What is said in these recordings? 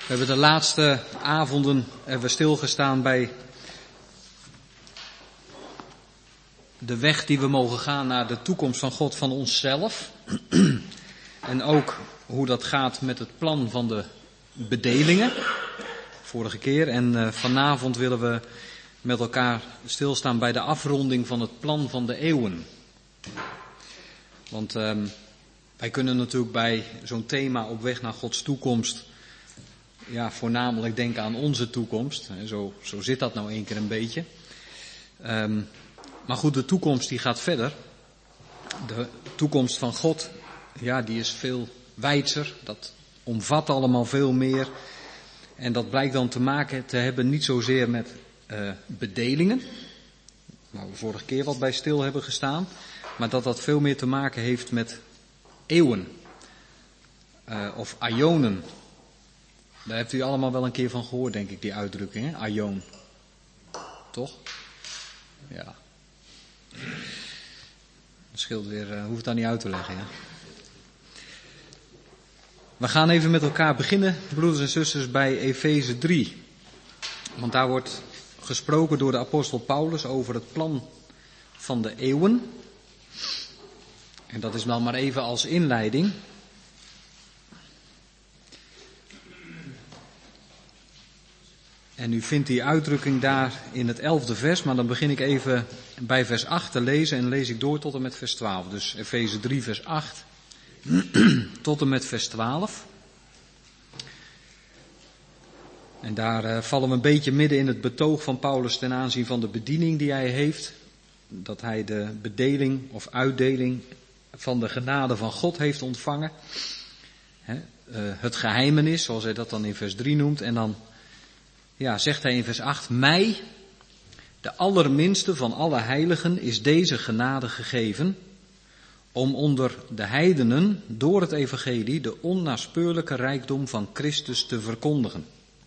We hebben de laatste avonden stilgestaan bij de weg die we mogen gaan naar de toekomst van God van onszelf. En ook hoe dat gaat met het plan van de bedelingen. Vorige keer. En vanavond willen we met elkaar stilstaan bij de afronding van het plan van de eeuwen. Want wij kunnen natuurlijk bij zo'n thema op weg naar Gods toekomst voornamelijk denken aan onze toekomst. Zo zit dat nou één keer een beetje. Maar goed, de toekomst die gaat verder. De toekomst van God, die is veel wijdser. Dat omvat allemaal veel meer. En dat blijkt dan te maken te hebben niet zozeer met bedelingen. Waar we vorige keer wat bij stil hebben gestaan. Maar dat veel meer te maken heeft met eeuwen. Of aionen. Daar hebt u allemaal wel een keer van gehoord, denk ik, die uitdrukking, hè? Aion. Toch? Ja. Dat scheelt weer, hoef het dan niet uit te leggen, ja. We gaan even met elkaar beginnen, broeders en zusters, bij Efeze 3. Want daar wordt gesproken door de apostel Paulus over het plan van de eeuwen. En dat is dan maar even als inleiding. En u vindt die uitdrukking daar in het 11e vers, maar dan begin ik even bij vers 8 te lezen en lees ik door tot en met vers 12. Dus Efeze 3 vers 8 tot en met vers 12. En daar vallen we een beetje midden in het betoog van Paulus ten aanzien van de bediening die hij heeft. Dat hij de bedeling of uitdeling van de genade van God heeft ontvangen. Het geheimenis, zoals hij dat dan in vers 3 noemt. En dan zegt hij in vers 8, mij, de allerminste van alle heiligen, is deze genade gegeven, om onder de heidenen door het evangelie de onnaspeurlijke rijkdom van Christus te verkondigen.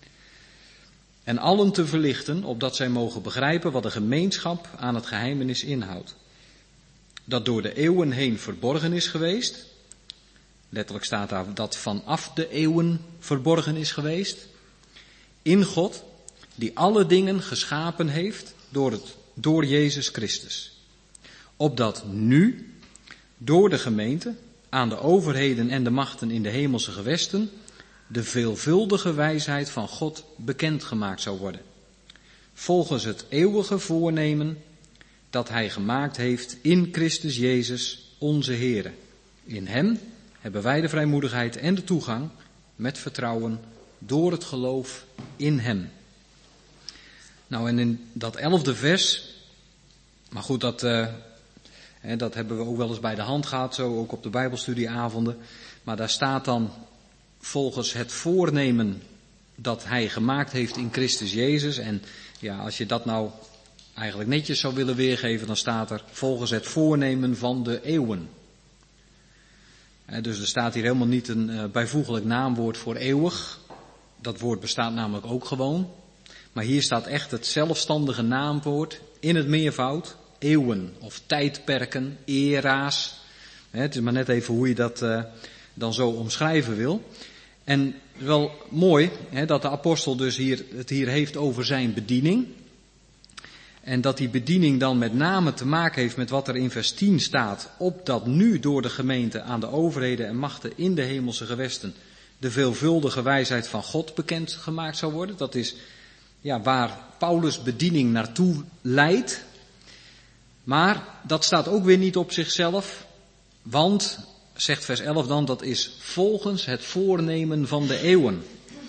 En allen te verlichten, opdat zij mogen begrijpen wat de gemeenschap aan het geheimenis inhoudt. Dat door de eeuwen heen verborgen is geweest. Letterlijk staat daar dat vanaf de eeuwen verborgen is geweest. In God, die alle dingen geschapen heeft door Jezus Christus. Opdat nu, door de gemeente, aan de overheden en de machten in de hemelse gewesten, de veelvuldige wijsheid van God bekendgemaakt zou worden. Volgens het eeuwige voornemen dat hij gemaakt heeft in Christus Jezus, onze Heere. In hem hebben wij de vrijmoedigheid en de toegang met vertrouwen door het geloof in hem. Nou, en in dat 11e vers, maar goed, dat hebben we ook wel eens bij de hand gehad, zo ook op de Bijbelstudieavonden. Maar daar staat dan volgens het voornemen dat hij gemaakt heeft in Christus Jezus. En als je dat nou eigenlijk netjes zou willen weergeven, dan staat er volgens het voornemen van de eeuwen. Dus er staat hier helemaal niet een bijvoeglijk naamwoord voor eeuwig. Dat woord bestaat namelijk ook gewoon. Maar hier staat echt het zelfstandige naamwoord in het meervoud. Eeuwen of tijdperken, era's. Het is maar net even hoe je dat dan zo omschrijven wil. En wel mooi dat de apostel dus het hier heeft over zijn bediening. En dat die bediening dan met name te maken heeft met wat er in vers 10 staat. Opdat nu door de gemeente aan de overheden en machten in de hemelse gewesten de veelvuldige wijsheid van God bekendgemaakt zou worden. Dat is waar Paulus' bediening naartoe leidt. Maar dat staat ook weer niet op zichzelf. Want, zegt vers 11 dan, dat is volgens het voornemen van de eeuwen.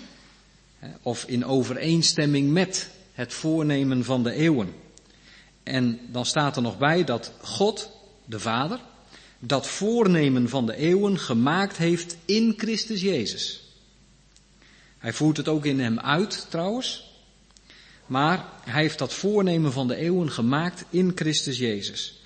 Of in overeenstemming met het voornemen van de eeuwen. En dan staat er nog bij dat God, de Vader, dat voornemen van de eeuwen gemaakt heeft in Christus Jezus. Hij voert het ook in hem uit trouwens. Maar hij heeft dat voornemen van de eeuwen gemaakt in Christus Jezus.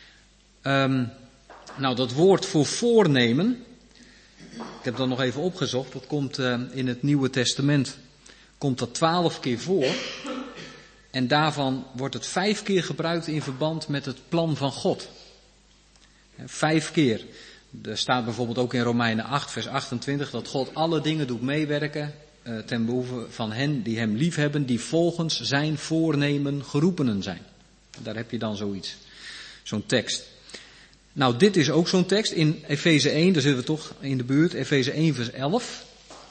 Dat woord voor voornemen, ik heb dat nog even opgezocht, dat komt in het Nieuwe Testament, komt dat 12 keer voor. En daarvan wordt het 5 keer gebruikt in verband met het plan van God. 5 keer. Er staat bijvoorbeeld ook in Romeinen 8 vers 28 dat God alle dingen doet meewerken ten behoeve van hen die hem liefhebben, die volgens zijn voornemen geroepenen zijn. Daar heb je dan zoiets, zo'n tekst. Nou, dit is ook zo'n tekst in Efeze 1, daar zitten we toch in de buurt, Efeze 1 vers 11.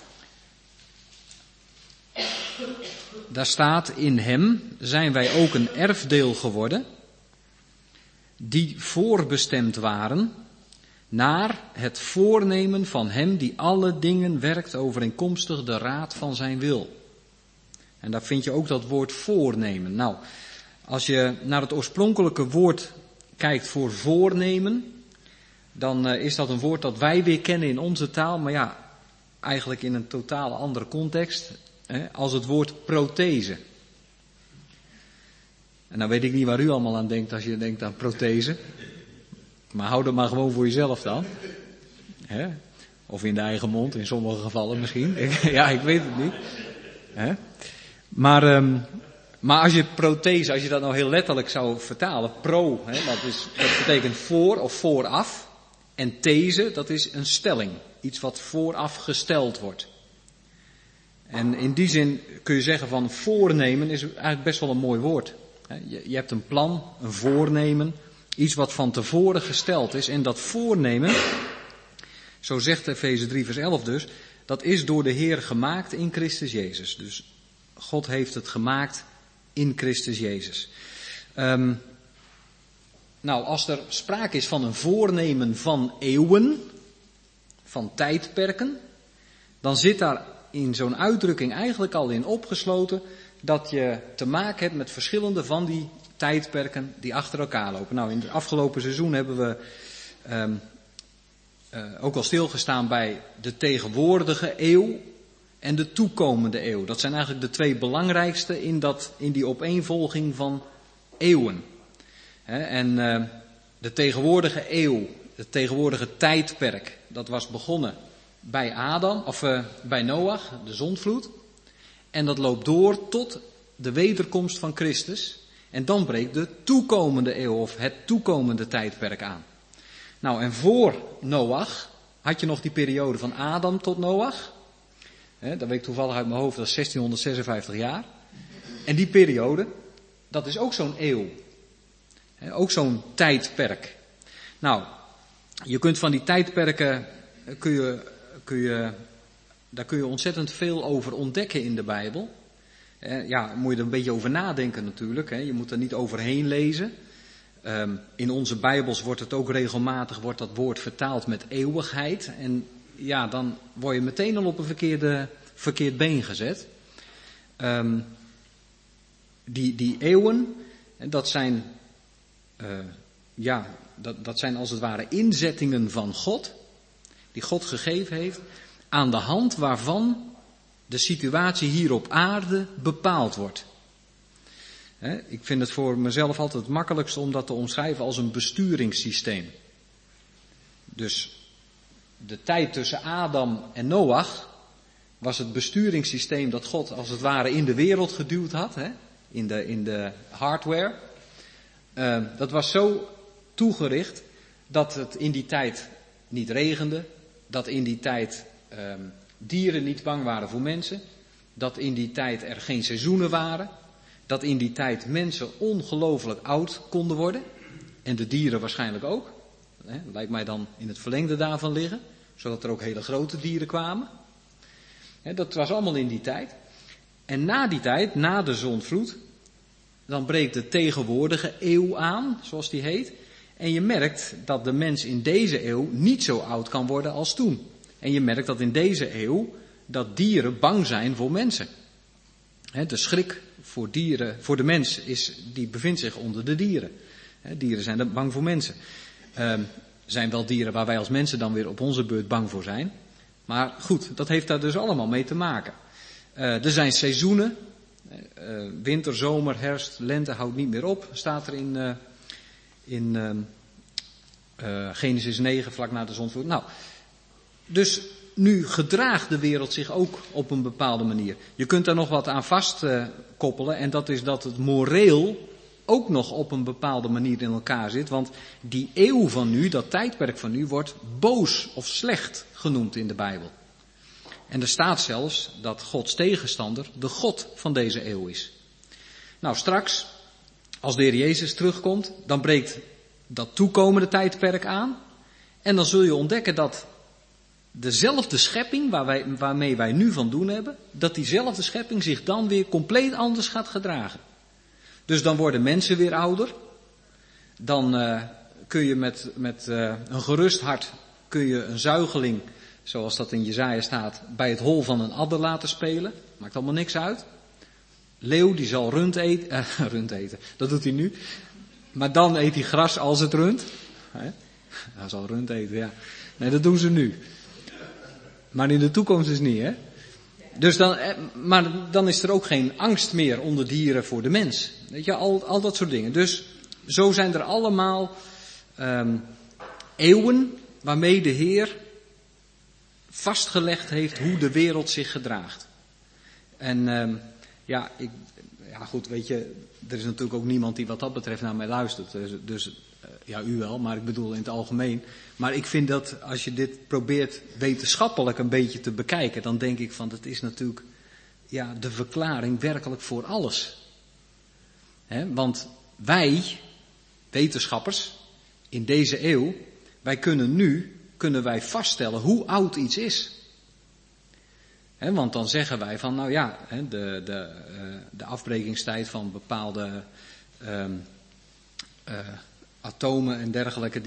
Daar staat, in hem zijn wij ook een erfdeel geworden, die voorbestemd waren naar het voornemen van hem die alle dingen werkt overeenkomstig de raad van zijn wil. En daar vind je ook dat woord voornemen. Nou, als je naar het oorspronkelijke woord kijkt voor voornemen, dan is dat een woord dat wij weer kennen in onze taal, maar ja, eigenlijk in een totaal andere context, als het woord prothese. En dan weet ik niet waar u allemaal aan denkt als je denkt aan prothese. Maar hou dat maar gewoon voor jezelf dan. Of in de eigen mond, in sommige gevallen misschien. Ja, ik weet het niet. Maar als je prothese, als je dat nou heel letterlijk zou vertalen, dat betekent voor of vooraf. En these, dat is een stelling. Iets wat vooraf gesteld wordt. En in die zin kun je zeggen van voornemen is eigenlijk best wel een mooi woord. Je hebt een plan, een voornemen, iets wat van tevoren gesteld is. En dat voornemen, zo zegt Efeze 3 vers 11 dus, dat is door de Heer gemaakt in Christus Jezus. Dus God heeft het gemaakt in Christus Jezus. Nou, als er sprake is van een voornemen van eeuwen, van tijdperken, dan zit daar in zo'n uitdrukking eigenlijk al in opgesloten dat je te maken hebt met verschillende van die tijdperken die achter elkaar lopen. Nou, in het afgelopen seizoen hebben we ook al stilgestaan bij de tegenwoordige eeuw en de toekomende eeuw. Dat zijn eigenlijk de twee belangrijkste in die opeenvolging van eeuwen. En de tegenwoordige eeuw, het tegenwoordige tijdperk, dat was begonnen bij bij Noach, de zondvloed. En dat loopt door tot de wederkomst van Christus. En dan breekt de toekomende eeuw of het toekomende tijdperk aan. Nou, en voor Noach had je nog die periode van Adam tot Noach. Dat weet ik toevallig uit mijn hoofd, dat is 1656 jaar. En die periode, dat is ook zo'n eeuw. Ook zo'n tijdperk. Nou, je kunt van die tijdperken, daar kun je ontzettend veel over ontdekken in de Bijbel. Ja, moet je er een beetje over nadenken natuurlijk. Je moet er niet overheen lezen. In onze Bijbels wordt het ook regelmatig, wordt dat woord vertaald met eeuwigheid. En ja, dan word je meteen al op een verkeerd been gezet. Die eeuwen, dat zijn, dat zijn als het ware inzettingen van God, die God gegeven heeft, aan de hand waarvan de situatie hier op aarde bepaald wordt. Ik vind het voor mezelf altijd het makkelijkste om dat te omschrijven als een besturingssysteem. Dus de tijd tussen Adam en Noach was het besturingssysteem dat God als het ware in de wereld geduwd had, in de hardware. Dat was zo toegericht dat het in die tijd niet regende, dat in die tijd dieren niet bang waren voor mensen, dat in die tijd er geen seizoenen waren, dat in die tijd mensen ongelooflijk oud konden worden en de dieren waarschijnlijk ook. Lijkt mij dan in het verlengde daarvan liggen, zodat er ook hele grote dieren kwamen. Dat was allemaal in die tijd. En na die tijd, na de zondvloed, dan breekt de tegenwoordige eeuw aan, zoals die heet. En je merkt dat de mens in deze eeuw niet zo oud kan worden als toen. En je merkt dat in deze eeuw dat dieren bang zijn voor mensen. De schrik voor dieren, voor de mens, die bevindt zich onder de dieren. Dieren zijn bang voor mensen. Zijn wel dieren waar wij als mensen dan weer op onze beurt bang voor zijn. Maar goed, dat heeft daar dus allemaal mee te maken. Er zijn seizoenen. Winter, zomer, herfst, lente houdt niet meer op. Staat er in Genesis 9, vlak na de zondvloed. Nou, dus nu gedraagt de wereld zich ook op een bepaalde manier. Je kunt daar nog wat aan vastkoppelen. En dat is dat het moreel ook nog op een bepaalde manier in elkaar zit. Want die eeuw van nu, dat tijdperk van nu, wordt boos of slecht genoemd in de Bijbel. En er staat zelfs dat Gods tegenstander de God van deze eeuw is. Nou, straks, als de Heer Jezus terugkomt, dan breekt dat toekomende tijdperk aan. En dan zul je ontdekken dat dezelfde schepping waarmee wij nu van doen hebben, dat diezelfde schepping zich dan weer compleet anders gaat gedragen. Dus dan worden mensen weer ouder. Dan kun je met een gerust hart kun je een zuigeling, zoals dat in Jesaja staat, bij het hol van een adder laten spelen. Maakt allemaal niks uit. Leeuw die zal rund eten, dat doet hij nu. Maar dan eet hij gras als het rund. Hij zal rund eten, ja. Nee, dat doen ze nu. Maar in de toekomst is niet, hè. Dus maar dan is er ook geen angst meer onder dieren voor de mens. Weet je, al dat soort dingen. Dus zo zijn er allemaal eeuwen waarmee de Heer vastgelegd heeft hoe de wereld zich gedraagt. En goed, weet je, er is natuurlijk ook niemand die wat dat betreft naar mij luistert. Dus ja, u wel, maar ik bedoel in het algemeen. Maar ik vind dat als je dit probeert wetenschappelijk een beetje te bekijken, dan denk ik van, dat is natuurlijk de verklaring werkelijk voor alles. Want wij, wetenschappers, in deze eeuw, wij kunnen wij vaststellen hoe oud iets is. Want dan zeggen wij van, de afbrekingstijd van bepaalde atomen en dergelijke,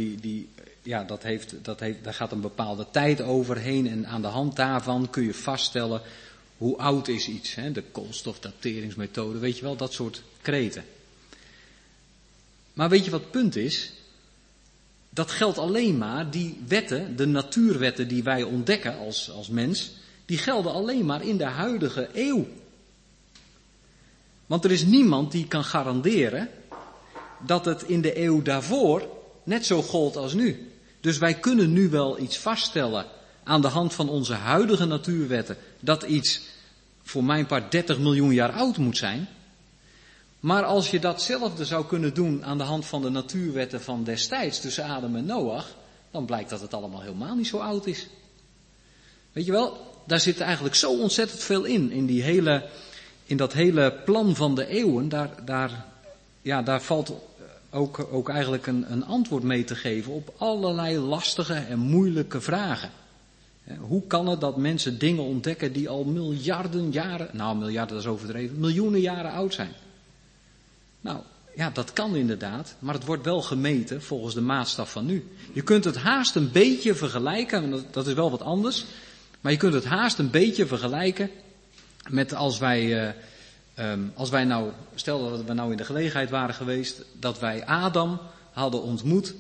daar gaat een bepaalde tijd overheen en aan de hand daarvan kun je vaststellen hoe oud is iets. De koolstofdateringsmethode, weet je wel, dat soort kreten. Maar weet je wat het punt is? Dat geldt alleen maar, die wetten, de natuurwetten die wij ontdekken als mens, die gelden alleen maar in de huidige eeuw. Want er is niemand die kan garanderen dat het in de eeuw daarvoor net zo gold als nu. Dus wij kunnen nu wel iets vaststellen aan de hand van onze huidige natuurwetten, dat iets voor mijn part 30 miljoen jaar oud moet zijn. Maar als je datzelfde zou kunnen doen aan de hand van de natuurwetten van destijds tussen Adam en Noach, dan blijkt dat het allemaal helemaal niet zo oud is. Weet je wel, daar zit eigenlijk zo ontzettend veel in dat hele plan van de eeuwen, daar valt ook eigenlijk een antwoord mee te geven op allerlei lastige en moeilijke vragen. Hoe kan het dat mensen dingen ontdekken die al miljarden dat is overdreven, miljoenen jaren oud zijn? Nou, ja, dat kan inderdaad, maar het wordt wel gemeten volgens de maatstaf van nu. Je kunt het haast een beetje vergelijken, dat is wel wat anders, maar je kunt het haast een beetje vergelijken met als wij nou, stel dat we nou in de gelegenheid waren geweest, dat wij Adam hadden ontmoet,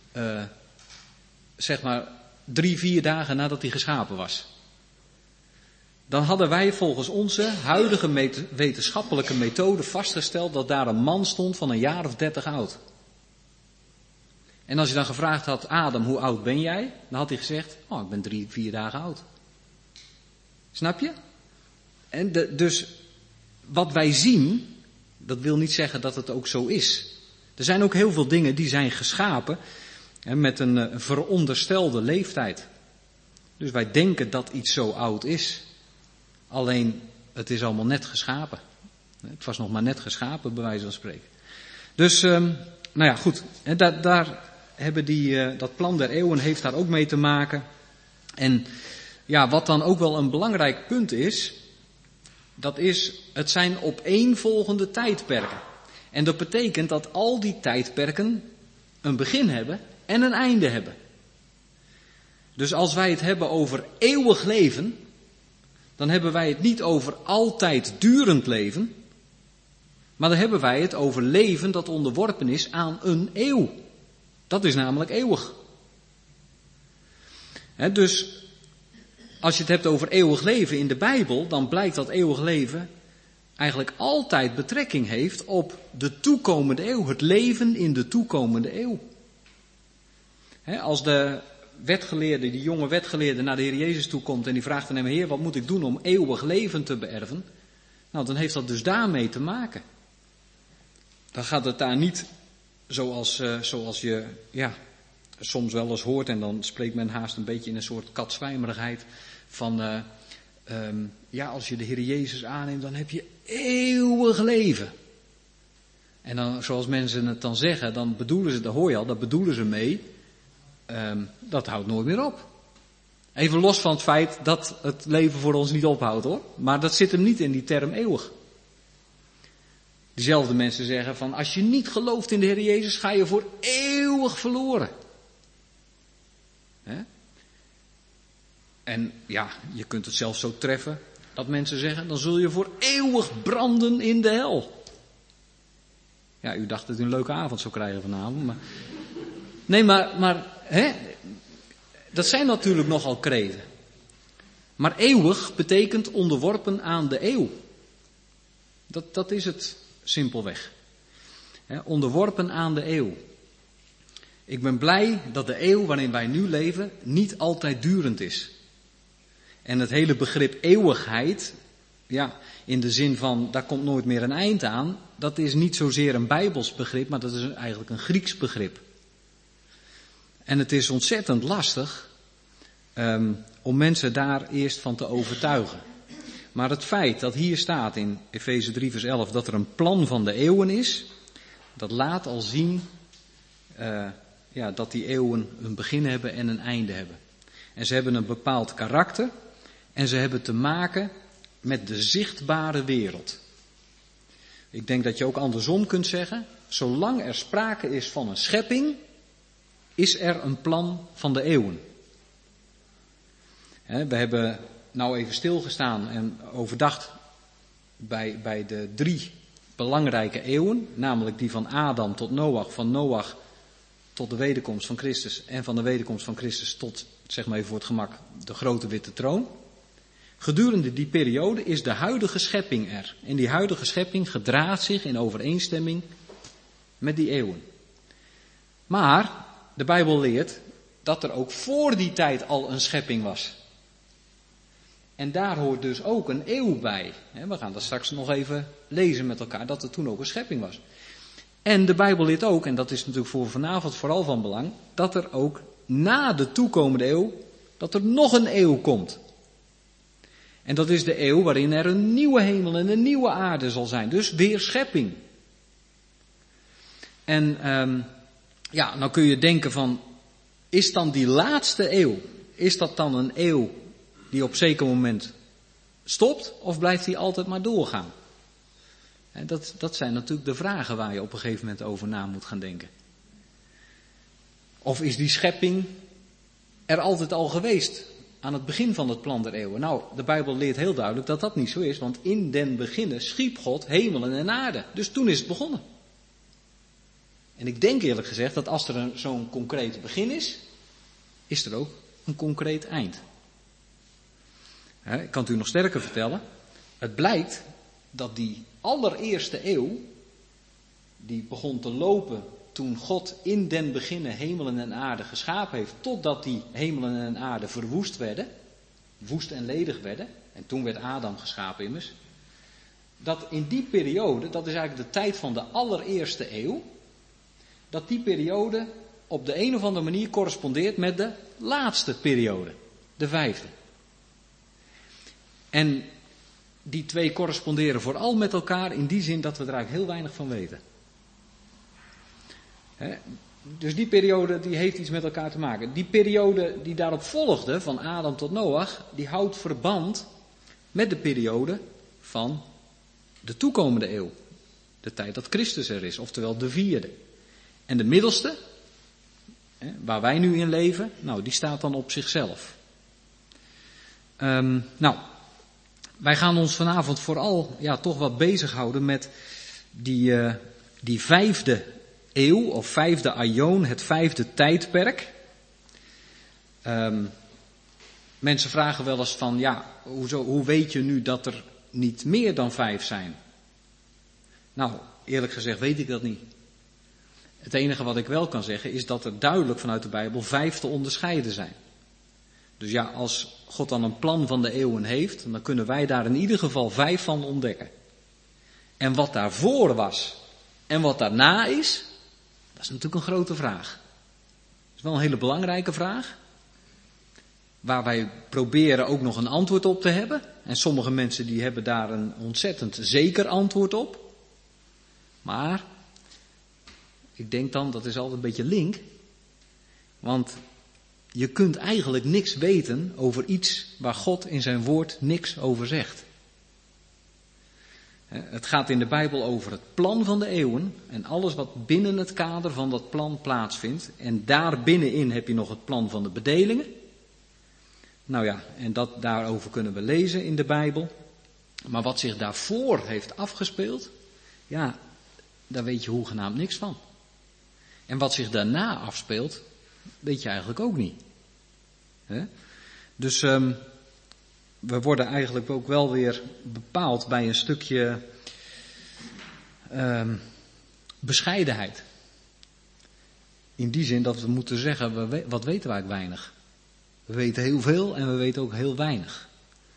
3-4 dagen nadat hij geschapen was. Dan hadden wij volgens onze huidige wetenschappelijke methode vastgesteld dat daar een man stond van een jaar of 30 oud. En als je dan gevraagd had, Adam, hoe oud ben jij? Dan had hij gezegd, ik ben 3-4 dagen oud. Snap je? En dus wat wij zien, dat wil niet zeggen dat het ook zo is. Er zijn ook heel veel dingen die zijn geschapen met een veronderstelde leeftijd. Dus wij denken dat iets zo oud is. Alleen, het is allemaal net geschapen. Het was nog maar net geschapen, bij wijze van spreken. Dus, goed. Daar hebben dat plan der eeuwen heeft daar ook mee te maken. En ja, wat dan ook wel een belangrijk punt is, dat is, het zijn opeenvolgende tijdperken. En dat betekent dat al die tijdperken een begin hebben en een einde hebben. Dus als wij het hebben over eeuwig leven, dan hebben wij het niet over altijd durend leven, maar dan hebben wij het over leven dat onderworpen is aan een eeuw. Dat is namelijk eeuwig. Dus als je het hebt over eeuwig leven in de Bijbel, dan blijkt dat eeuwig leven eigenlijk altijd betrekking heeft op de toekomende eeuw, het leven in de toekomende eeuw. Als de wetgeleerde, die jonge wetgeleerde naar de Heer Jezus toe komt en die vraagt aan hem, Heer, wat moet ik doen om eeuwig leven te beërven? Nou, dan heeft dat dus daarmee te maken. Dan gaat het daar niet zoals je soms wel eens hoort, en dan spreekt men haast een beetje in een soort katzwijmerigheid van als je de Heer Jezus aanneemt, dan heb je eeuwig leven. En dan, zoals mensen het dan zeggen, dan bedoelen ze, dat hoor je al, dat bedoelen ze mee, dat houdt nooit meer op. Even los van het feit dat het leven voor ons niet ophoudt hoor, maar dat zit hem niet in die term eeuwig. Diezelfde mensen zeggen van, als je niet gelooft in de Heer Jezus, ga je voor eeuwig verloren. Hè? En ja, je kunt het zelfs zo treffen dat mensen zeggen, dan zul je voor eeuwig branden in de hel. Ja, u dacht dat u een leuke avond zou krijgen vanavond, maar... Nee, maar dat zijn natuurlijk nogal kreten. Maar eeuwig betekent onderworpen aan de eeuw. Dat is het simpelweg. Onderworpen aan de eeuw. Ik ben blij dat de eeuw waarin wij nu leven niet altijd durend is. En het hele begrip eeuwigheid, ja, in de zin van daar komt nooit meer een eind aan, dat is niet zozeer een Bijbels begrip, maar dat is eigenlijk een Grieks begrip. En het is ontzettend lastig om mensen daar eerst van te overtuigen. Maar het feit dat hier staat in Efeze 3 vers 11 dat er een plan van de eeuwen is, dat laat al zien dat die eeuwen een begin hebben en een einde hebben. En ze hebben een bepaald karakter en ze hebben te maken met de zichtbare wereld. Ik denk dat je ook andersom kunt zeggen, zolang er sprake is van een schepping, is er een plan van de eeuwen. We hebben nou even stilgestaan en overdacht bij de 3 belangrijke eeuwen, namelijk die van Adam tot Noach, van Noach tot de wederkomst van Christus en van de wederkomst van Christus tot, zeg maar even voor het gemak, de grote witte troon. Gedurende die periode is de huidige schepping er. En die huidige schepping gedraagt zich in overeenstemming met die eeuwen. Maar de Bijbel leert dat er ook voor die tijd al een schepping was. En daar hoort dus ook een eeuw bij. We gaan dat straks nog even lezen met elkaar, dat er toen ook een schepping was. En de Bijbel leert ook, en dat is natuurlijk voor vanavond vooral van belang, dat er ook na de toekomende eeuw, dat er nog een eeuw komt. En dat is de eeuw waarin er een nieuwe hemel en een nieuwe aarde zal zijn. Dus weer schepping. En nou kun je denken van, is dan die laatste eeuw, is dat dan een eeuw die op zeker moment stopt of blijft die altijd maar doorgaan? En dat zijn natuurlijk de vragen waar je op een gegeven moment over na moet gaan denken. Of is die schepping er altijd al geweest aan het begin van het plan der eeuwen? Nou, de Bijbel leert heel duidelijk dat dat niet zo is, want in den beginnen schiep God hemelen en aarde. Dus toen is het begonnen. En ik denk eerlijk gezegd dat als er zo'n concreet begin is er ook een concreet eind. Ik kan het u nog sterker vertellen. Het blijkt dat die allereerste eeuw, die begon te lopen toen God in den beginnen hemelen en aarde geschapen heeft, totdat die hemelen en aarde verwoest werden, woest en ledig werden, en toen werd Adam geschapen immers, dat in die periode, dat is eigenlijk de tijd van de allereerste eeuw, dat die periode op de een of andere manier correspondeert met de laatste periode, de 5e. En die twee corresponderen vooral met elkaar in die zin dat we er eigenlijk heel weinig van weten. Dus die periode die heeft iets met elkaar te maken. Die periode die daarop volgde, van Adam tot Noach, die houdt verband met de periode van de toekomende eeuw. De tijd dat Christus er is, oftewel de 4e. En de middelste, waar wij nu in leven, nou die staat dan op zichzelf. Wij gaan ons vanavond vooral toch wat bezighouden met die 5e eeuw of 5e aion, het 5e tijdperk. Mensen vragen wel eens van, hoe weet je nu dat er niet meer dan 5 zijn? Nou, eerlijk gezegd weet ik dat niet. Het enige wat ik wel kan zeggen is dat er duidelijk vanuit de Bijbel 5 te onderscheiden zijn. Dus als God dan een plan van de eeuwen heeft, dan kunnen wij daar in ieder geval 5 van ontdekken. En wat daarvoor was en wat daarna is, dat is natuurlijk een grote vraag. Dat is wel een hele belangrijke vraag. waar wij proberen ook nog een antwoord op te hebben. En sommige mensen die hebben daar een ontzettend zeker antwoord op. Maar ik denk dan, dat is altijd een beetje link. Want je kunt eigenlijk niks weten over iets waar God in zijn woord niks over zegt. Het gaat in de Bijbel over het plan van de eeuwen en alles wat binnen het kader van dat plan plaatsvindt. En daar binnenin heb je nog het plan van de bedelingen. Nou ja, en daarover kunnen we lezen in de Bijbel. Maar wat zich daarvoor heeft afgespeeld, ja, daar weet je hoegenaamd niks van. En wat zich daarna afspeelt, weet je eigenlijk ook niet. Dus we worden eigenlijk ook wel weer bepaald bij een stukje bescheidenheid. In die zin dat we moeten zeggen, wat weten wij weinig. We weten heel veel en we weten ook heel weinig.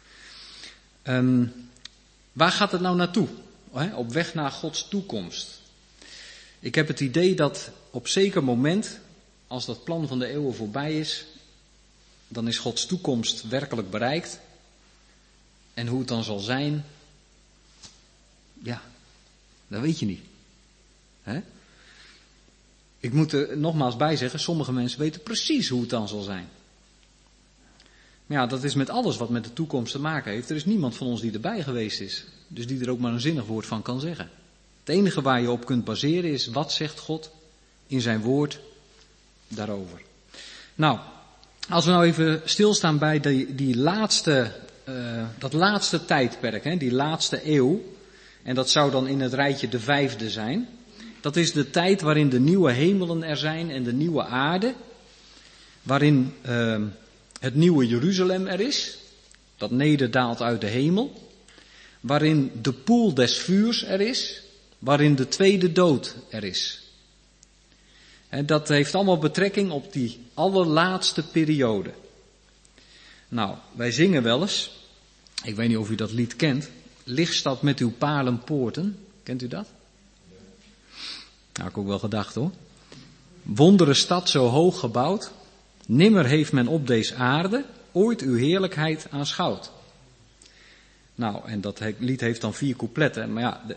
Waar gaat het nou naartoe? Op weg naar Gods toekomst. Ik heb het idee dat op zeker moment, als dat plan van de eeuwen voorbij is, dan is Gods toekomst werkelijk bereikt. En hoe het dan zal zijn, ja, dat weet je niet. Ik moet er nogmaals bij zeggen, sommige mensen weten precies hoe het dan zal zijn. Maar ja, dat is met alles wat met de toekomst te maken heeft. Er is niemand van ons die erbij geweest is. Dus die er ook maar een zinnig woord van kan zeggen. Het enige waar je op kunt baseren is, wat zegt God in zijn woord daarover. Nou, als we nou even stilstaan bij dat laatste tijdperk, die laatste eeuw. En dat zou dan in het rijtje de 5e zijn. Dat is de tijd waarin de nieuwe hemelen er zijn en de nieuwe aarde. Waarin het nieuwe Jeruzalem er is. Dat nederdaalt uit de hemel. Waarin de poel des vuurs er is. Waarin de tweede dood er is. En dat heeft allemaal betrekking op die allerlaatste periode. Nou, wij zingen wel eens. Ik weet niet of u dat lied kent. Lichtstad met uw palenpoorten. Kent u dat? Nou, ik ook wel gedacht hoor. Wondere stad zo hoog gebouwd. Nimmer heeft men op deze aarde ooit uw heerlijkheid aanschouwd. Nou, en dat lied heeft dan 4 coupletten. Maar ja,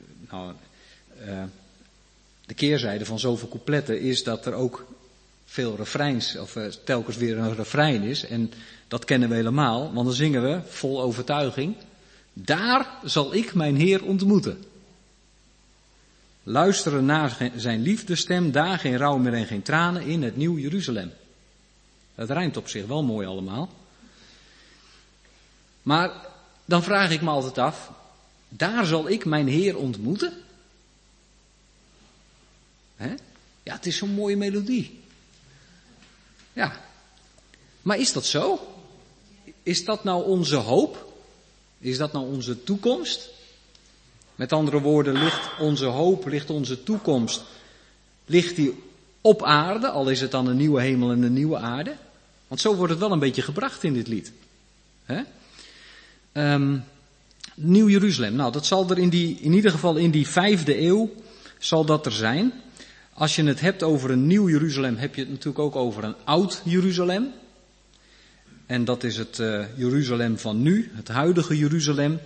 de keerzijde van zoveel coupletten is dat er ook veel refreins, of telkens weer een refrein is. En dat kennen we helemaal, want dan zingen we vol overtuiging. Daar zal ik mijn Heer ontmoeten. Luisteren naar zijn liefdestem, daar geen rouw meer en geen tranen in het nieuw Jeruzalem. Dat rijmt op zich wel mooi allemaal. Maar dan vraag ik me altijd af, daar zal ik mijn Heer ontmoeten? Ja, het is zo'n mooie melodie. Ja, maar is dat zo? Is dat nou onze hoop? Is dat nou onze toekomst? Met andere woorden, ligt onze hoop, ligt onze toekomst, ligt die op aarde, al is het dan een nieuwe hemel en een nieuwe aarde? Want zo wordt het wel een beetje gebracht in dit lied. Nieuw Jeruzalem, nou dat zal er in ieder geval in die 5e eeuw, zal dat er zijn. Als je het hebt over een nieuw Jeruzalem, heb je het natuurlijk ook over een oud Jeruzalem. En dat is het Jeruzalem van nu, het huidige Jeruzalem.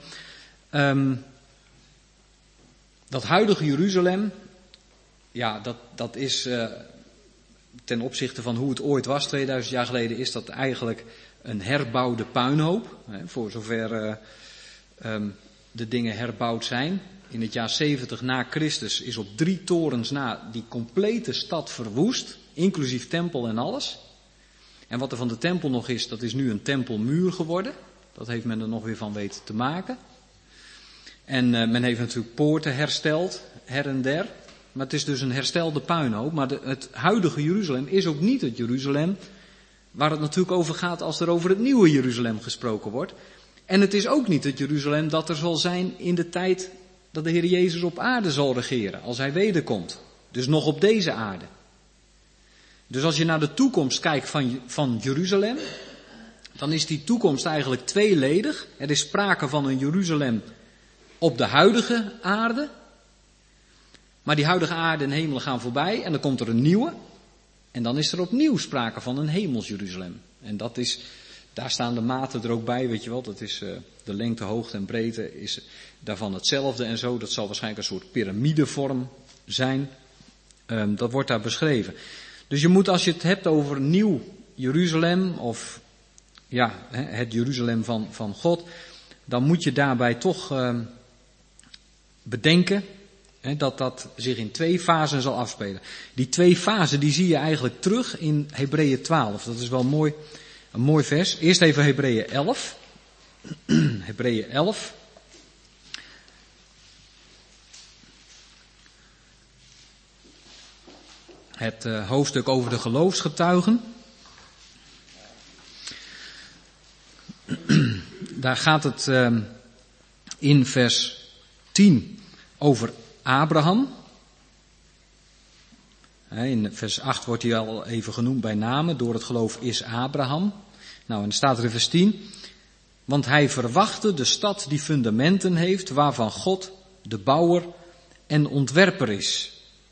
Dat huidige Jeruzalem, ja, dat is ten opzichte van hoe het ooit was, 2000 jaar geleden, is dat eigenlijk een herbouwde puinhoop. Voor zover de dingen herbouwd zijn. In het jaar 70 na Christus is op 3 torens na die complete stad verwoest, inclusief tempel en alles. En wat er van de tempel nog is, dat is nu een tempelmuur geworden. Dat heeft men er nog weer van weten te maken. En men heeft natuurlijk poorten hersteld, her en der. Maar het is dus een herstelde puinhoop. Maar het huidige Jeruzalem is ook niet het Jeruzalem waar het natuurlijk over gaat als er over het nieuwe Jeruzalem gesproken wordt. En het is ook niet het Jeruzalem dat er zal zijn in de tijd dat de Heer Jezus op aarde zal regeren, als hij wederkomt. Dus nog op deze aarde. Dus als je naar de toekomst kijkt van Jeruzalem, dan is die toekomst eigenlijk tweeledig. Er is sprake van een Jeruzalem op de huidige aarde. Maar die huidige aarde en hemelen gaan voorbij en dan komt er een nieuwe. En dan is er opnieuw sprake van een hemels Jeruzalem. En dat is Daar staan de maten er ook bij, weet je wel. Dat is de lengte, hoogte en breedte is daarvan hetzelfde en zo. Dat zal waarschijnlijk een soort piramidevorm zijn. Dat wordt daar beschreven. Dus je moet, als je het hebt over Nieuw Jeruzalem, of ja, het Jeruzalem van God, dan moet je daarbij toch bedenken dat dat zich in 2 fasen zal afspelen. Die 2 fasen die zie je eigenlijk terug in Hebreeën 12. Dat is wel mooi, een mooi vers. Eerst even Hebreeën 11. Hebreeën 11. Het hoofdstuk over de geloofsgetuigen. Daar gaat het in vers 10 over Abraham. In vers 8 wordt hij al even genoemd bij name. Door het geloof is Abraham. Nou, en dan staat er in vers 10. Want hij verwachtte de stad die fundamenten heeft, waarvan God de bouwer en ontwerper is.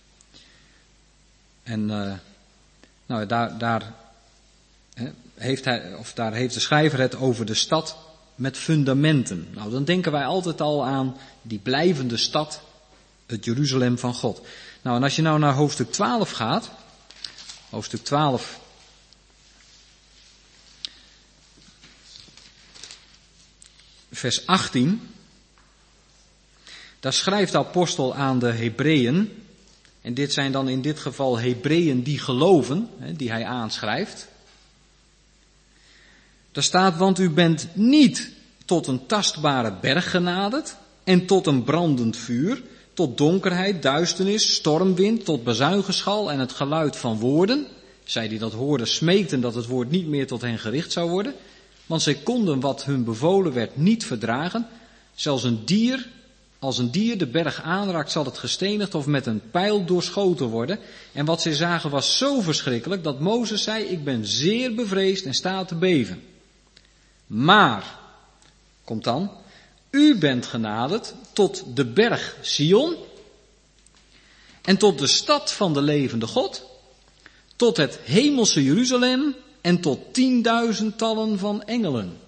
En daar heeft de schrijver het over de stad met fundamenten. Nou, dan denken wij altijd al aan die blijvende stad, het Jeruzalem van God. Nou, en als je nou naar hoofdstuk 12 gaat, hoofdstuk 12, vers 18, daar schrijft de apostel aan de Hebreeën, en dit zijn dan in dit geval Hebreeën die geloven, die hij aanschrijft. Daar staat, want u bent niet tot een tastbare berg genaderd en tot een brandend vuur, tot donkerheid, duisternis, stormwind, tot bazuingeschal en het geluid van woorden. Zij die dat hoorden smeekten dat het woord niet meer tot hen gericht zou worden, want zij konden wat hun bevolen werd niet verdragen. Zelfs als een dier de berg aanraakt, zal het gestenigd of met een pijl doorschoten worden. En wat zij zagen was zo verschrikkelijk dat Mozes zei, ik ben zeer bevreesd en sta te beven. Maar, komt dan, u bent genaderd tot de berg Sion en tot de stad van de levende God, tot het hemelse Jeruzalem en tot 10.000-tallen van engelen.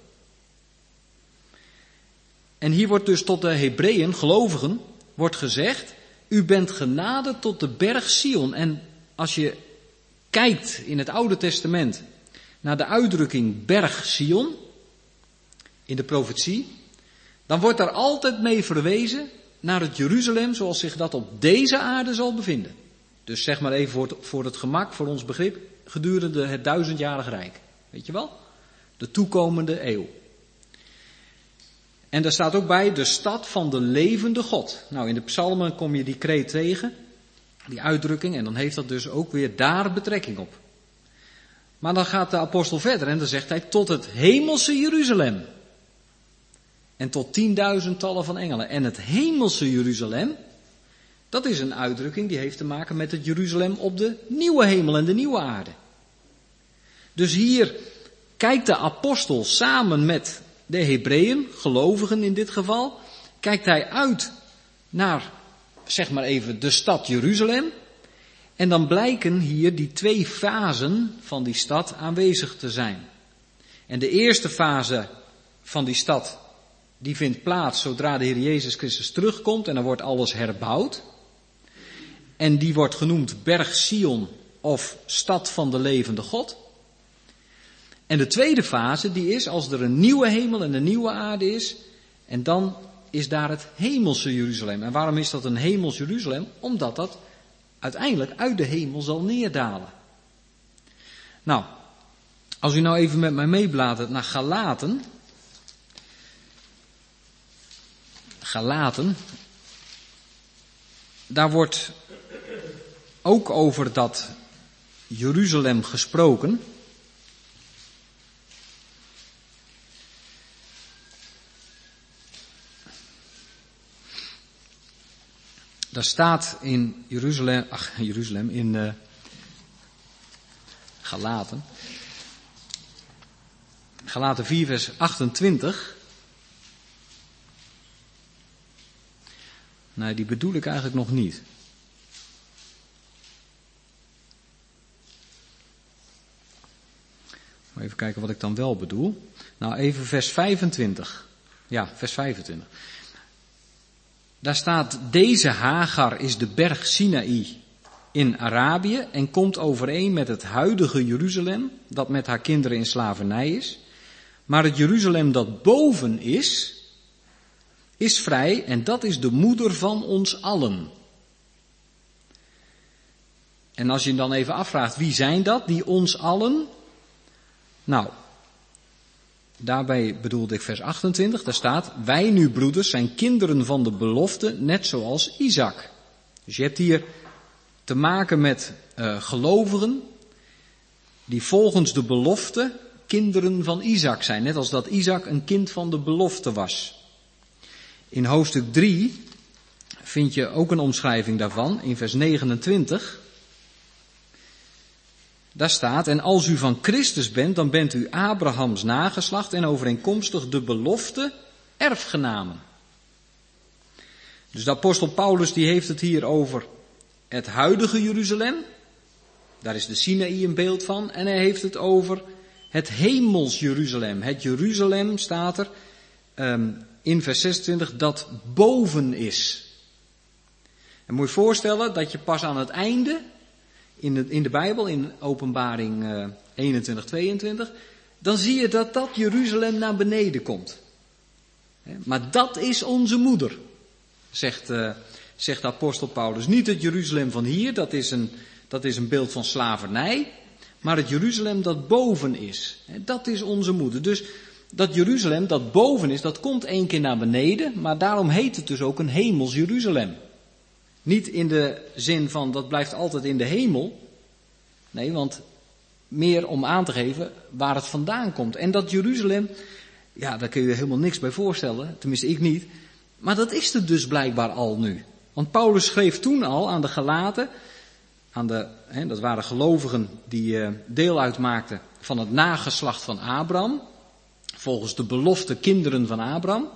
En hier wordt dus tot de Hebreeën, gelovigen, wordt gezegd, u bent genaderd tot de berg Sion. En als je kijkt in het Oude Testament naar de uitdrukking berg Sion, in de profetie, dan wordt daar altijd mee verwezen naar het Jeruzalem zoals zich dat op deze aarde zal bevinden. Dus zeg maar even voor het gemak, voor ons begrip, gedurende het 1000-jarig rijk. Weet je wel? De toekomende eeuw. En daar staat ook bij de stad van de levende God. Nou, in de psalmen kom je die kreet tegen, die uitdrukking, en dan heeft dat dus ook weer daar betrekking op. Maar dan gaat de apostel verder en dan zegt hij tot het hemelse Jeruzalem. En tot 10.000-tallen van engelen. En het hemelse Jeruzalem, dat is een uitdrukking die heeft te maken met het Jeruzalem op de nieuwe hemel en de nieuwe aarde. Dus hier kijkt de apostel samen met de Hebreeën, gelovigen in dit geval, kijkt hij uit naar, zeg maar even, de stad Jeruzalem. En dan blijken hier die 2 fasen van die stad aanwezig te zijn. En de eerste fase van die stad, die vindt plaats zodra de Heer Jezus Christus terugkomt en dan wordt alles herbouwd. En die wordt genoemd berg Sion of stad van de levende God. En de tweede fase, die is als er een nieuwe hemel en een nieuwe aarde is. En dan is daar het hemelse Jeruzalem. En waarom is dat een hemels Jeruzalem? Omdat dat uiteindelijk uit de hemel zal neerdalen. Nou, als u nou even met mij meebladert naar Galaten. Galaten. Daar wordt ook over dat Jeruzalem gesproken. Daar staat in in Galaten. Galaten 4 vers 28. Nee, die bedoel ik eigenlijk nog niet. Even kijken wat ik dan wel bedoel. Nou, even vers 25. Ja, vers 25. Daar staat, deze Hagar is de berg Sinaï in Arabië en komt overeen met het huidige Jeruzalem, dat met haar kinderen in slavernij is. Maar het Jeruzalem dat boven is vrij en dat is de moeder van ons allen. En als je dan even afvraagt, wie zijn dat, die ons allen? Nou, daarbij bedoelde ik vers 28, daar staat, wij nu broeders zijn kinderen van de belofte, net zoals Isaac. Dus je hebt hier te maken met gelovigen die volgens de belofte kinderen van Isaac zijn. Net als dat Isaac een kind van de belofte was. In hoofdstuk 3 vind je ook een omschrijving daarvan, in vers 29. Daar staat, en als u van Christus bent, dan bent u Abrahams nageslacht en overeenkomstig de belofte erfgenamen. Dus de apostel Paulus die heeft het hier over het huidige Jeruzalem. Daar is de Sinaï een beeld van. En hij heeft het over het hemels Jeruzalem. Het Jeruzalem staat er in vers 26 dat boven is. En moet je voorstellen dat je pas aan het einde in de Bijbel, in Openbaring 21, 22, dan zie je dat Jeruzalem naar beneden komt. Maar dat is onze moeder, zegt de apostel Paulus. Niet het Jeruzalem van hier, dat is een beeld van slavernij, maar het Jeruzalem dat boven is. Dat is onze moeder. Dus dat Jeruzalem dat boven is, dat komt 1 keer naar beneden, maar daarom heet het dus ook een hemels Jeruzalem. Niet in de zin van dat blijft altijd in de hemel. Nee, want meer om aan te geven waar het vandaan komt. En dat Jeruzalem, ja, daar kun je je helemaal niks bij voorstellen. Tenminste, ik niet. Maar dat is er dus blijkbaar al nu. Want Paulus schreef toen al aan de Galaten, dat waren gelovigen die deel uitmaakten van het nageslacht van Abraham. Volgens de belofte kinderen van Abraham.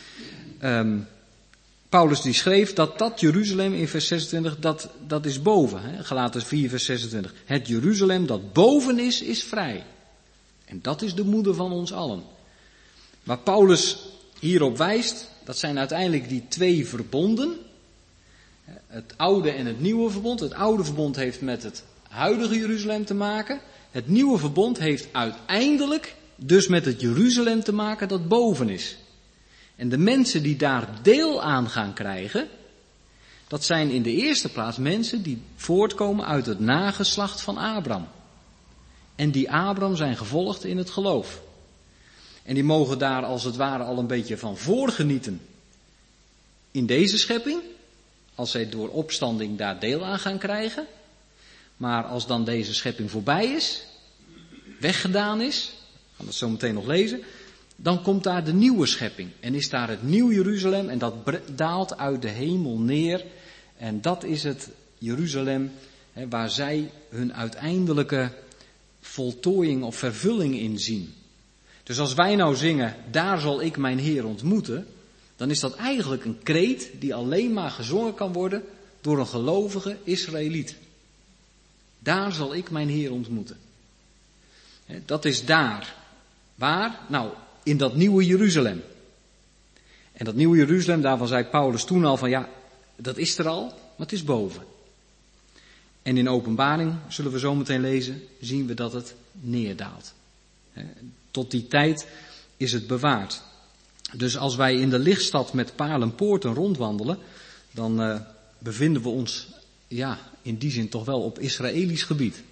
Paulus die schreef dat Jeruzalem in vers 26, dat is boven. Galaten 4 vers 26. Het Jeruzalem dat boven is vrij. En dat is de moeder van ons allen. Waar Paulus hierop wijst, dat zijn uiteindelijk die 2 verbonden. Het oude en het nieuwe verbond. Het oude verbond heeft met het huidige Jeruzalem te maken. Het nieuwe verbond heeft uiteindelijk dus met het Jeruzalem te maken dat boven is. En de mensen die daar deel aan gaan krijgen, dat zijn in de eerste plaats mensen die voortkomen uit het nageslacht van Abraham. En die Abraham zijn gevolgd in het geloof. En die mogen daar als het ware al een beetje van voorgenieten in deze schepping, als zij door opstanding daar deel aan gaan krijgen. Maar als dan deze schepping voorbij is, weggedaan is, we gaan dat zo meteen nog lezen, dan komt daar de nieuwe schepping en is daar het nieuw Jeruzalem en dat daalt uit de hemel neer. En dat is het Jeruzalem waar zij hun uiteindelijke voltooiing of vervulling in zien. Dus als wij nou zingen, daar zal ik mijn Heer ontmoeten, dan is dat eigenlijk een kreet die alleen maar gezongen kan worden door een gelovige Israëliet. Daar zal ik mijn Heer ontmoeten. Dat is daar. Waar? Nou, in dat nieuwe Jeruzalem. En dat nieuwe Jeruzalem, daarvan zei Paulus toen al van ja, dat is er al, maar het is boven. En in Openbaring, zullen we zo meteen lezen, zien we dat het neerdaalt. Tot die tijd is het bewaard. Dus als wij in de lichtstad met paal en poorten rondwandelen, dan bevinden we ons, ja, in die zin toch wel op Israëlisch gebied.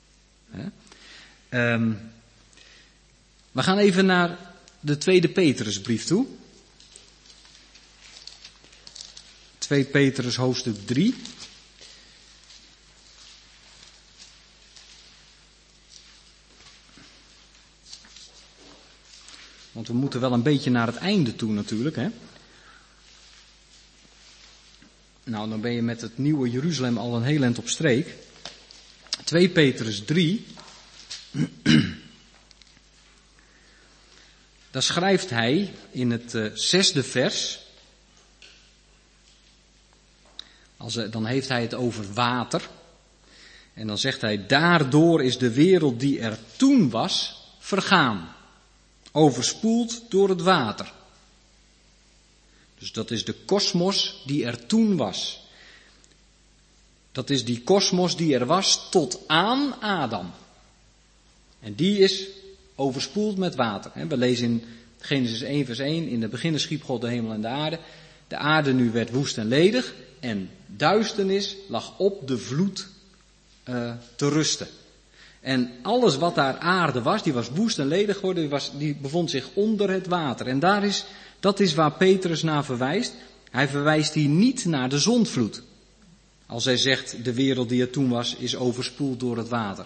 We gaan even naar de tweede Petrusbrief toe. 2 Petrus hoofdstuk 3. Want we moeten wel een beetje naar het einde toe natuurlijk, hè. Nou, dan ben je met het nieuwe Jeruzalem al een heel eind op streek. 2 Petrus 3. Daar schrijft hij in het 6e vers. Dan heeft hij het over water. En dan zegt hij, daardoor is de wereld die er toen was, vergaan. Overspoeld door het water. Dus dat is de kosmos die er toen was. Dat is die kosmos die er was tot aan Adam. En die is overspoeld met water. We lezen in Genesis 1 vers 1, in het begin schiep God de hemel en de aarde. De aarde nu werd woest en ledig en duisternis lag op de vloed te rusten. En alles wat daar aarde was, die was woest en ledig geworden, die bevond zich onder het water. En dat is waar Petrus naar verwijst. Hij verwijst hier niet naar de zondvloed. Als hij zegt, de wereld die er toen was, is overspoeld door het water.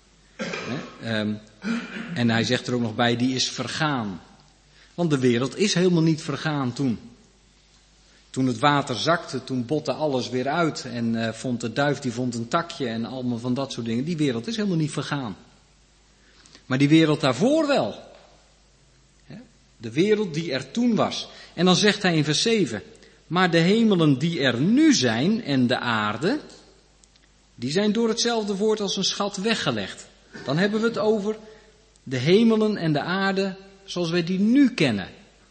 En hij zegt er ook nog bij, die is vergaan. Want de wereld is helemaal niet vergaan toen. Toen het water zakte, toen botte alles weer uit. En vond de duif, die vond een takje en allemaal van dat soort dingen. Die wereld is helemaal niet vergaan. Maar die wereld daarvoor wel. De wereld die er toen was. En dan zegt hij in vers 7. Maar de hemelen die er nu zijn en de aarde, die zijn door hetzelfde woord als een schat weggelegd. Dan hebben we het over de hemelen en de aarde zoals wij die nu kennen.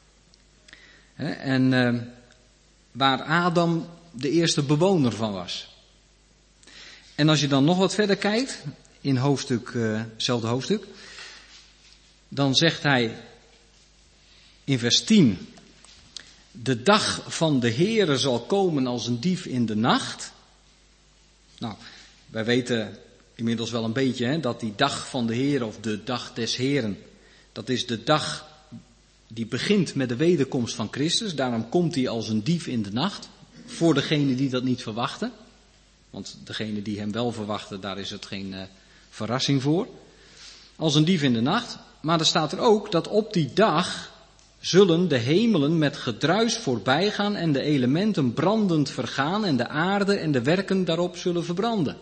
En waar Adam de eerste bewoner van was. En als je dan nog wat verder kijkt, in hetzelfde hoofdstuk, dan zegt hij in vers 10, de dag van de Heere zal komen als een dief in de nacht. Nou, wij weten inmiddels wel een beetje dat die dag van de Heere of de dag des Heeren, dat is de dag die begint met de wederkomst van Christus. Daarom komt hij als een dief in de nacht. Voor degenen die dat niet verwachten. Want degenen die hem wel verwachten, daar is het geen verrassing voor. Als een dief in de nacht. Maar er staat er ook dat op die dag zullen de hemelen met gedruis voorbij gaan en de elementen brandend vergaan en de aarde en de werken daarop zullen verbranden.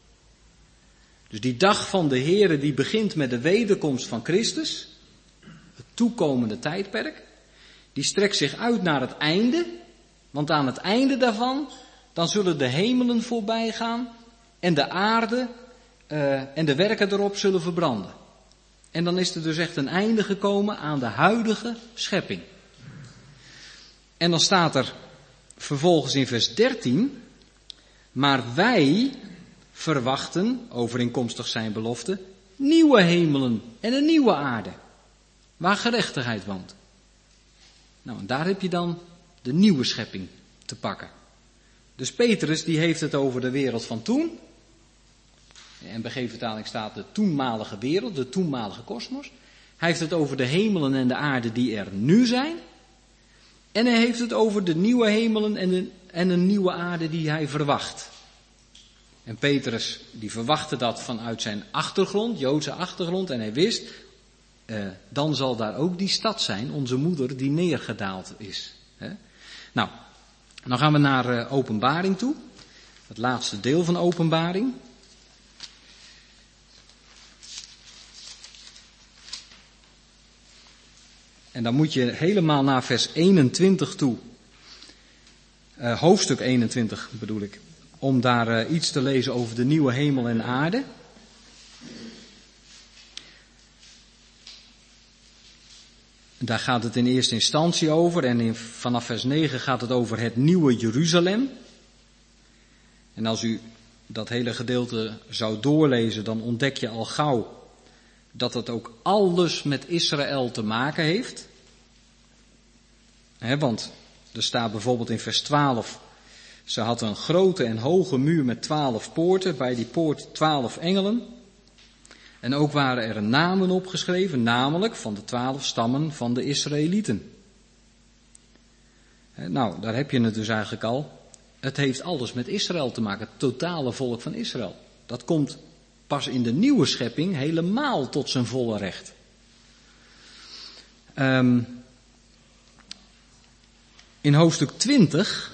Dus die dag van de Heere die begint met de wederkomst van Christus, het toekomende tijdperk, die strekt zich uit naar het einde, want aan het einde daarvan, dan zullen de hemelen voorbij gaan en de aarde en de werken erop zullen verbranden. En dan is er dus echt een einde gekomen aan de huidige schepping. En dan staat er vervolgens in vers 13, maar wij verwachten, overeenkomstig zijn belofte, nieuwe hemelen en een nieuwe aarde, waar gerechtigheid woont. Nou, en daar heb je dan de nieuwe schepping te pakken. Dus Petrus die heeft het over de wereld van toen. En bij G-vertaling staat de toenmalige wereld, de toenmalige kosmos. Hij heeft het over de hemelen en de aarde die er nu zijn. En hij heeft het over de nieuwe hemelen en een nieuwe aarde die hij verwacht. En Petrus die verwachtte dat vanuit zijn achtergrond, Joodse achtergrond. En hij wist, dan zal daar ook die stad zijn, onze moeder, die neergedaald is. Nou, dan gaan we naar Openbaring toe. Het laatste deel van Openbaring. En dan moet je helemaal naar vers 21 toe. Hoofdstuk 21 bedoel ik. Om daar iets te lezen over de nieuwe hemel en aarde. Daar gaat het in eerste instantie over. En vanaf vers 9 gaat het over het nieuwe Jeruzalem. En als u dat hele gedeelte zou doorlezen, dan ontdek je al gauw dat het ook alles met Israël te maken heeft. Want er staat bijvoorbeeld in vers 12, ze had een grote en hoge muur met 12 poorten, bij die poort 12 engelen. En ook waren er namen opgeschreven, namelijk van de 12 stammen van de Israëlieten. Nou, daar heb je het dus eigenlijk al. Het heeft alles met Israël te maken, het totale volk van Israël. Dat komt pas in de nieuwe schepping helemaal tot zijn volle recht. In hoofdstuk 20,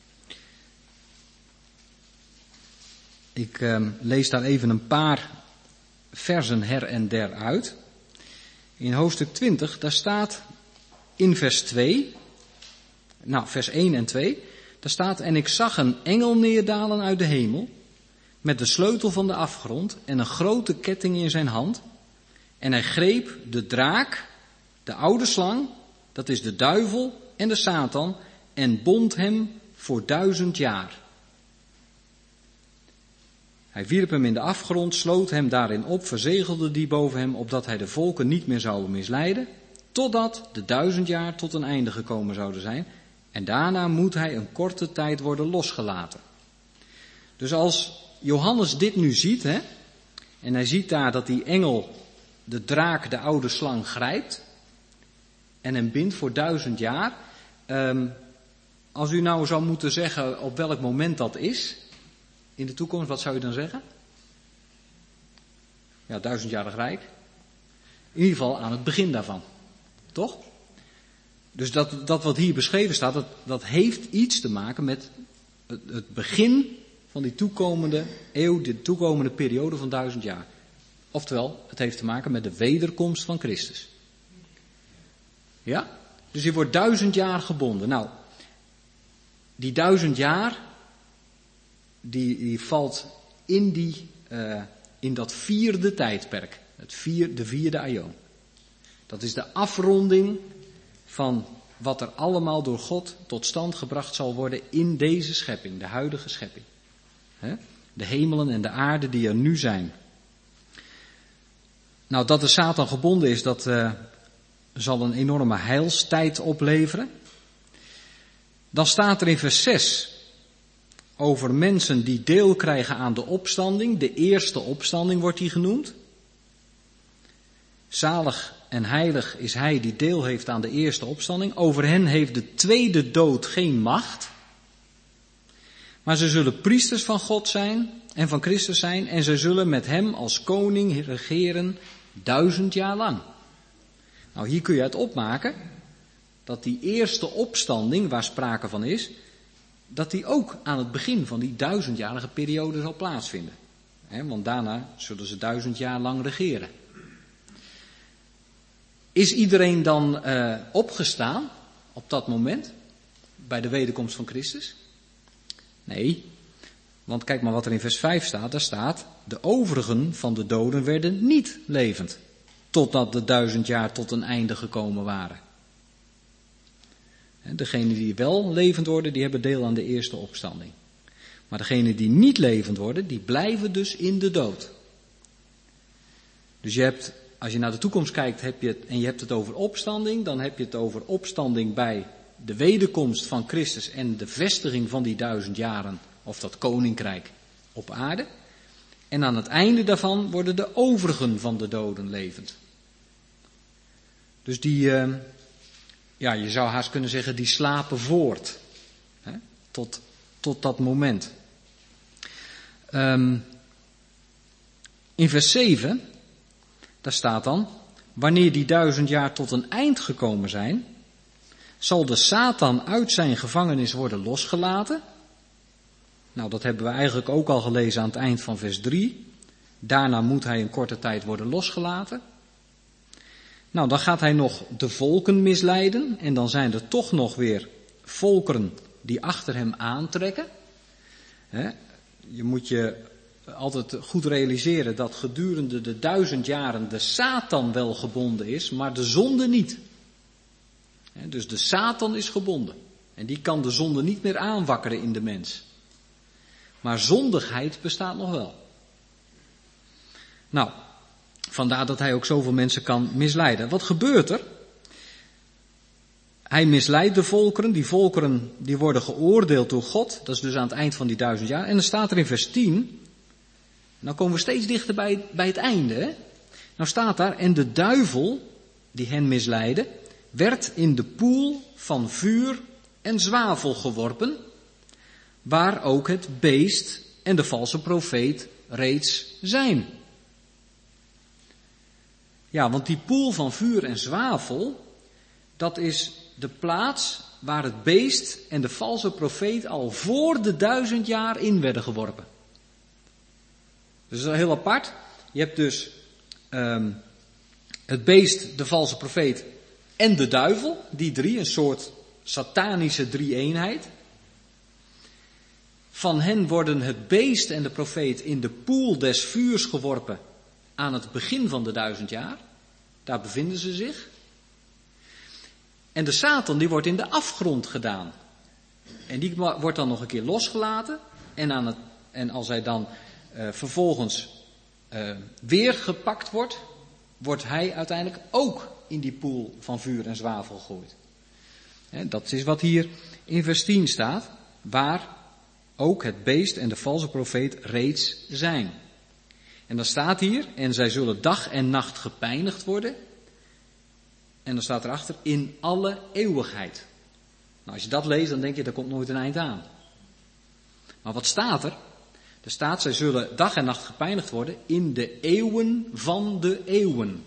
ik lees daar even een paar versen her en der uit. In hoofdstuk 20, daar staat in vers 2, vers 1 en 2, daar staat, en ik zag een engel neerdalen uit de hemel, met de sleutel van de afgrond en een grote ketting in zijn hand. En hij greep de draak, de oude slang, dat is de duivel en de Satan, en bond hem voor 1000 jaar. Hij wierp hem in de afgrond, sloot hem daarin op, verzegelde die boven hem, opdat hij de volken niet meer zou misleiden, totdat de 1000 jaar tot een einde gekomen zouden zijn. En daarna moet hij een korte tijd worden losgelaten. Dus als Johannes dit nu ziet, en hij ziet daar dat die engel de draak, de oude slang, grijpt en hem bindt voor 1000 jaar. Als u nou zou moeten zeggen op welk moment dat is in de toekomst, wat zou u dan zeggen? Ja, 1000-jarig rijk. In ieder geval aan het begin daarvan. Toch? Dus dat wat hier beschreven staat, dat heeft iets te maken met het begin van die toekomende eeuw, de toekomende periode van 1000 jaar. Oftewel, het heeft te maken met de wederkomst van Christus. Ja? Dus die wordt 1000 jaar gebonden. Nou, die 1000 jaar, die valt in dat vierde tijdperk. De vierde aion. Dat is de afronding van wat er allemaal door God tot stand gebracht zal worden in deze schepping, de huidige schepping. De hemelen en de aarde die er nu zijn. Nou, dat de Satan gebonden is, dat zal een enorme heilstijd opleveren. Dan staat er in vers 6 over mensen die deel krijgen aan de opstanding. De eerste opstanding wordt die genoemd. Zalig en heilig is hij die deel heeft aan de eerste opstanding. Over hen heeft de tweede dood geen macht. Maar ze zullen priesters van God zijn en van Christus zijn. En ze zullen met hem als koning regeren 1000 jaar lang. Nou, hier kun je uit opmaken dat die eerste opstanding, waar sprake van is, dat die ook aan het begin van die 1000-jarige periode zal plaatsvinden. Want daarna zullen ze 1000 jaar lang regeren. Is iedereen dan opgestaan op dat moment, bij de wederkomst van Christus? Nee, want kijk maar wat er in vers 5 staat. Daar staat, de overigen van de doden werden niet levend, totdat de 1000 jaar tot een einde gekomen waren. Degenen die wel levend worden, die hebben deel aan de eerste opstanding. Maar degenen die niet levend worden, die blijven dus in de dood. Dus je hebt, als je naar de toekomst kijkt en je hebt het over opstanding, dan heb je het over opstanding bij de wederkomst van Christus en de vestiging van die 1000 jaren, of dat koninkrijk op aarde. En aan het einde daarvan worden de overigen van de doden levend. Dus die, je zou haast kunnen zeggen, die slapen voort. Tot dat moment. In vers 7, daar staat dan, wanneer die 1000 jaar tot een eind gekomen zijn, zal de Satan uit zijn gevangenis worden losgelaten. Nou, dat hebben we eigenlijk ook al gelezen aan het eind van vers 3. Daarna moet hij een korte tijd worden losgelaten. Nou, dan gaat hij nog de volken misleiden en dan zijn er toch nog weer volkeren die achter hem aantrekken. Je moet je altijd goed realiseren dat gedurende de 1000 jaren de Satan wel gebonden is, maar de zonde niet. Dus de Satan is gebonden en die kan de zonde niet meer aanwakkeren in de mens. Maar zondigheid bestaat nog wel. Nou, vandaar dat hij ook zoveel mensen kan misleiden. Wat gebeurt er? Hij misleidt de volkeren. Die volkeren die worden geoordeeld door God. Dat is dus aan het eind van die 1000 jaar. En dan staat er in vers 10. Nou komen we steeds dichter bij het einde. Hè? Nou staat daar, en de duivel die hen misleidde, werd in de poel van vuur en zwavel geworpen, waar ook het beest en de valse profeet reeds zijn. Ja, want die poel van vuur en zwavel, dat is de plaats waar het beest en de valse profeet al voor de 1000 jaar in werden geworpen. Dus dat is heel apart. Je hebt dus het beest, de valse profeet en de duivel, die drie, een soort satanische drie-eenheid. Van hen worden het beest en de profeet in de poel des vuurs geworpen aan het begin van de 1000 jaar. daar bevinden ze zich. En de Satan die wordt in de afgrond gedaan. En die wordt dan nog een keer losgelaten. En als hij dan vervolgens weer gepakt wordt, wordt hij uiteindelijk ook in die poel van vuur en zwavel gegooid. Dat is wat hier in vers 10 staat, waar ook het beest en de valse profeet reeds zijn. En dan staat hier, en zij zullen dag en nacht gepijnigd worden. En dan staat erachter, in alle eeuwigheid. Nou, als je dat leest, dan denk je, daar komt nooit een eind aan. Maar wat staat er? Er staat, zij zullen dag en nacht gepijnigd worden in de eeuwen van de eeuwen.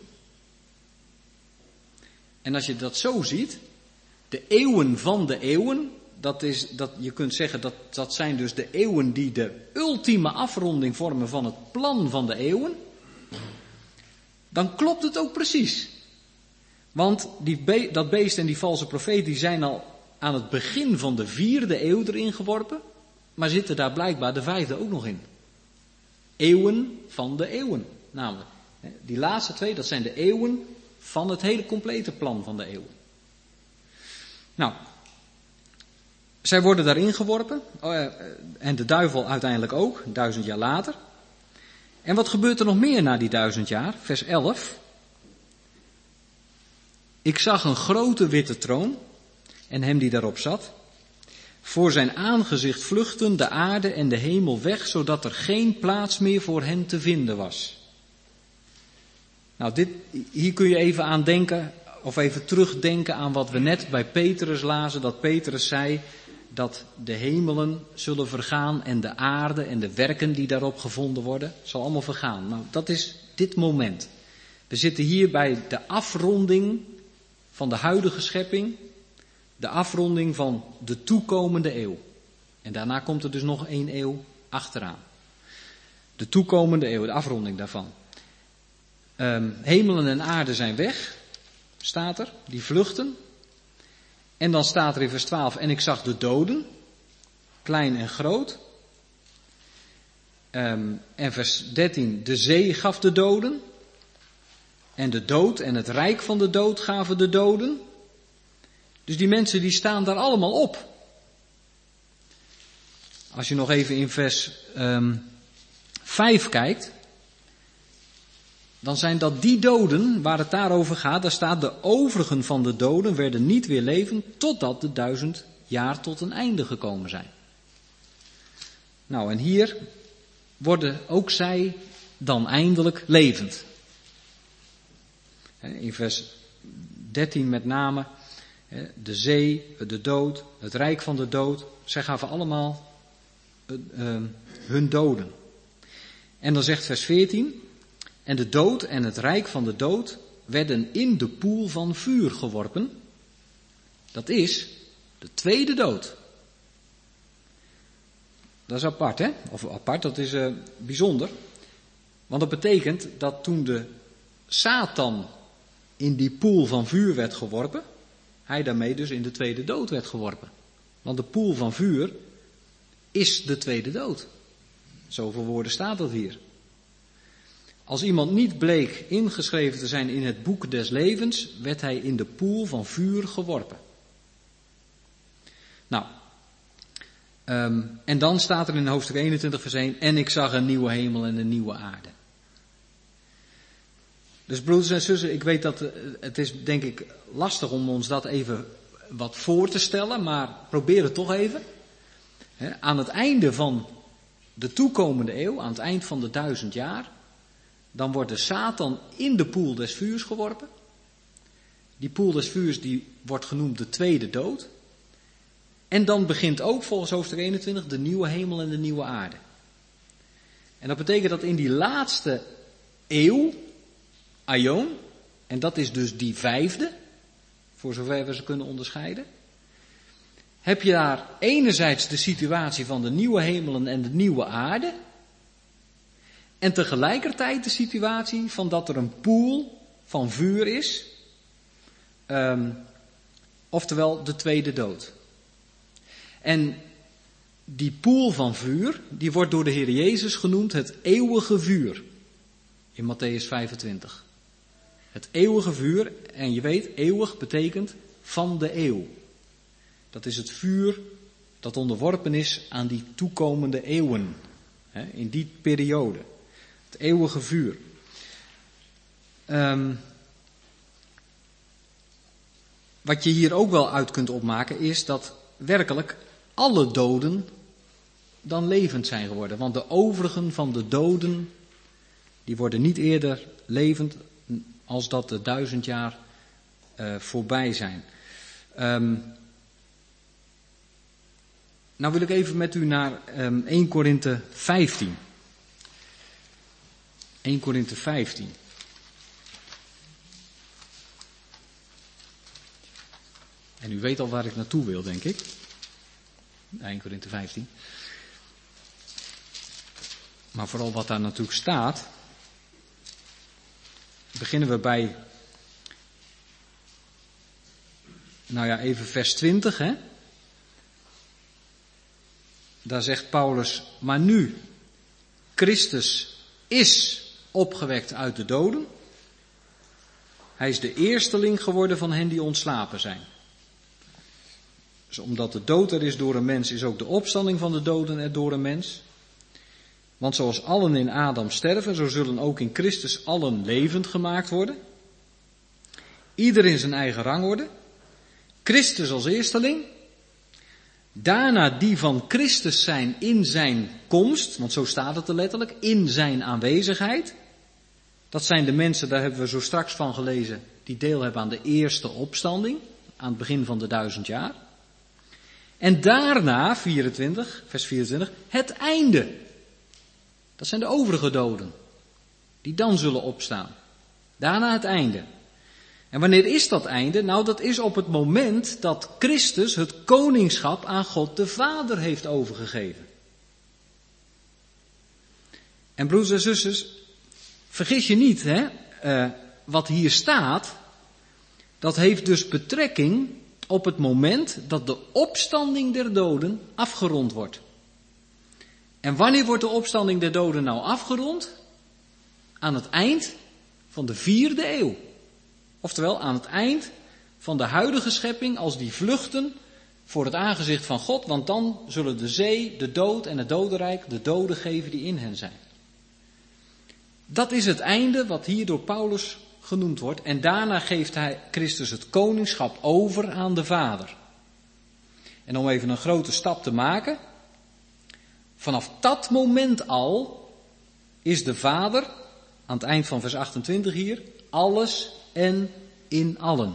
En als je dat zo ziet, de eeuwen van de eeuwen, je kunt zeggen dat zijn dus de eeuwen die de ultieme afronding vormen van het plan van de eeuwen. Dan klopt het ook precies. Want dat beest en die valse profeet die zijn al aan het begin van de 4e eeuw erin geworpen. Maar zitten daar blijkbaar de 5e ook nog in. Eeuwen van de eeuwen. Namelijk, die laatste 2, dat zijn de eeuwen van het hele complete plan van de eeuwen. Nou, zij worden daarin geworpen. En de duivel uiteindelijk ook, 1000 jaar later. En wat gebeurt er nog meer na die 1000 jaar? Vers 11. Ik zag een grote witte troon en hem die daarop zat. Voor zijn aangezicht vluchtten de aarde en de hemel weg, zodat er geen plaats meer voor hen te vinden was. Nou, hier kun je even aan denken, of even terugdenken aan wat we net bij Petrus lazen, dat Petrus zei dat de hemelen zullen vergaan en de aarde en de werken die daarop gevonden worden, zal allemaal vergaan. Nou, dat is dit moment. We zitten hier bij de afronding van de huidige schepping, de afronding van de toekomende eeuw. En daarna komt er dus nog 1 eeuw achteraan. De toekomende eeuw, de afronding daarvan. Hemelen en aarde zijn weg, staat er, die vluchten. En dan staat er in vers 12, en ik zag de doden, klein en groot. En vers 13, de zee gaf de doden. En de dood en het rijk van de dood gaven de doden. Dus die mensen die staan daar allemaal op. Als je nog even in vers 5 kijkt, dan zijn dat die doden waar het daarover gaat. Daar staat, de overigen van de doden werden niet weer levend totdat de 1000 jaar tot een einde gekomen zijn. Nou, en hier worden ook zij dan eindelijk levend. In vers 13 met name, de zee, de dood, het rijk van de dood. Zij gaven allemaal hun doden. En dan zegt vers 14, en de dood en het rijk van de dood werden in de poel van vuur geworpen. Dat is de tweede dood. Dat is apart, hè? Of apart, dat is bijzonder. Want dat betekent dat toen de Satan in die poel van vuur werd geworpen, hij daarmee dus in de tweede dood werd geworpen. Want de poel van vuur is de tweede dood. Zoveel woorden staat dat hier. Als iemand niet bleek ingeschreven te zijn in het boek des levens, werd hij in de poel van vuur geworpen. Nou, en dan staat er in hoofdstuk 21 vers 1, en ik zag een nieuwe hemel en een nieuwe aarde. Dus broeders en zussen, ik weet dat het is denk ik lastig om ons dat even wat voor te stellen, maar probeer het toch even. Aan het einde van de toekomende eeuw, aan het eind van de 1000 jaar, dan wordt de Satan in de poel des vuurs geworpen. Die poel des vuurs die wordt genoemd de tweede dood. En dan begint ook volgens hoofdstuk 21 de nieuwe hemel en de nieuwe aarde. En dat betekent dat in die laatste eeuw, aion, en dat is dus die 5e, voor zover we ze kunnen onderscheiden, heb je daar enerzijds de situatie van de nieuwe hemelen en de nieuwe aarde, en tegelijkertijd de situatie van dat er een poel van vuur is, oftewel de tweede dood. En die poel van vuur, die wordt door de Heer Jezus genoemd het eeuwige vuur, in Mattheüs 25. Het eeuwige vuur, en je weet, eeuwig betekent van de eeuw. Dat is het vuur dat onderworpen is aan die toekomende eeuwen. In die periode. Het eeuwige vuur. Wat je hier ook wel uit kunt opmaken is dat werkelijk alle doden dan levend zijn geworden. Want de overigen van de doden, die worden niet eerder levend als dat de 1000 jaar voorbij zijn. Nou wil ik even met u naar 1 Korinthe 15. 1 Korinthe 15. En u weet al waar ik naartoe wil, denk ik. 1 Korinthe 15. Maar vooral wat daar natuurlijk staat. Beginnen we bij, even vers 20, hè. Daar zegt Paulus, maar nu, Christus is opgewekt uit de doden. Hij is de eersteling geworden van hen die ontslapen zijn. Dus omdat de dood er is door een mens, is ook de opstanding van de doden er door een mens. Want zoals allen in Adam sterven, zo zullen ook in Christus allen levend gemaakt worden. Ieder in zijn eigen rangorde. Christus als eersteling. Daarna die van Christus zijn in zijn komst, want zo staat het er letterlijk, in zijn aanwezigheid. Dat zijn de mensen, daar hebben we zo straks van gelezen, die deel hebben aan de eerste opstanding, aan het begin van de 1000 jaar. En daarna, vers 24, het einde. Dat zijn de overige doden, die dan zullen opstaan. Daarna het einde. En wanneer is dat einde? Nou, dat is op het moment dat Christus het koningschap aan God de Vader heeft overgegeven. En broeders en zusters, vergis je niet, wat hier staat, dat heeft dus betrekking op het moment dat de opstanding der doden afgerond wordt. En wanneer wordt de opstanding der doden nou afgerond? Aan het eind van de 4e eeuw. Oftewel aan het eind van de huidige schepping, als die vluchten voor het aangezicht van God, want dan zullen de zee, de dood en het dodenrijk de doden geven die in hen zijn. Dat is het einde wat hier door Paulus genoemd wordt. En daarna geeft hij Christus het koningschap over aan de Vader. En om even een grote stap te maken, vanaf dat moment al is de Vader, aan het eind van vers 28 hier, alles en in allen.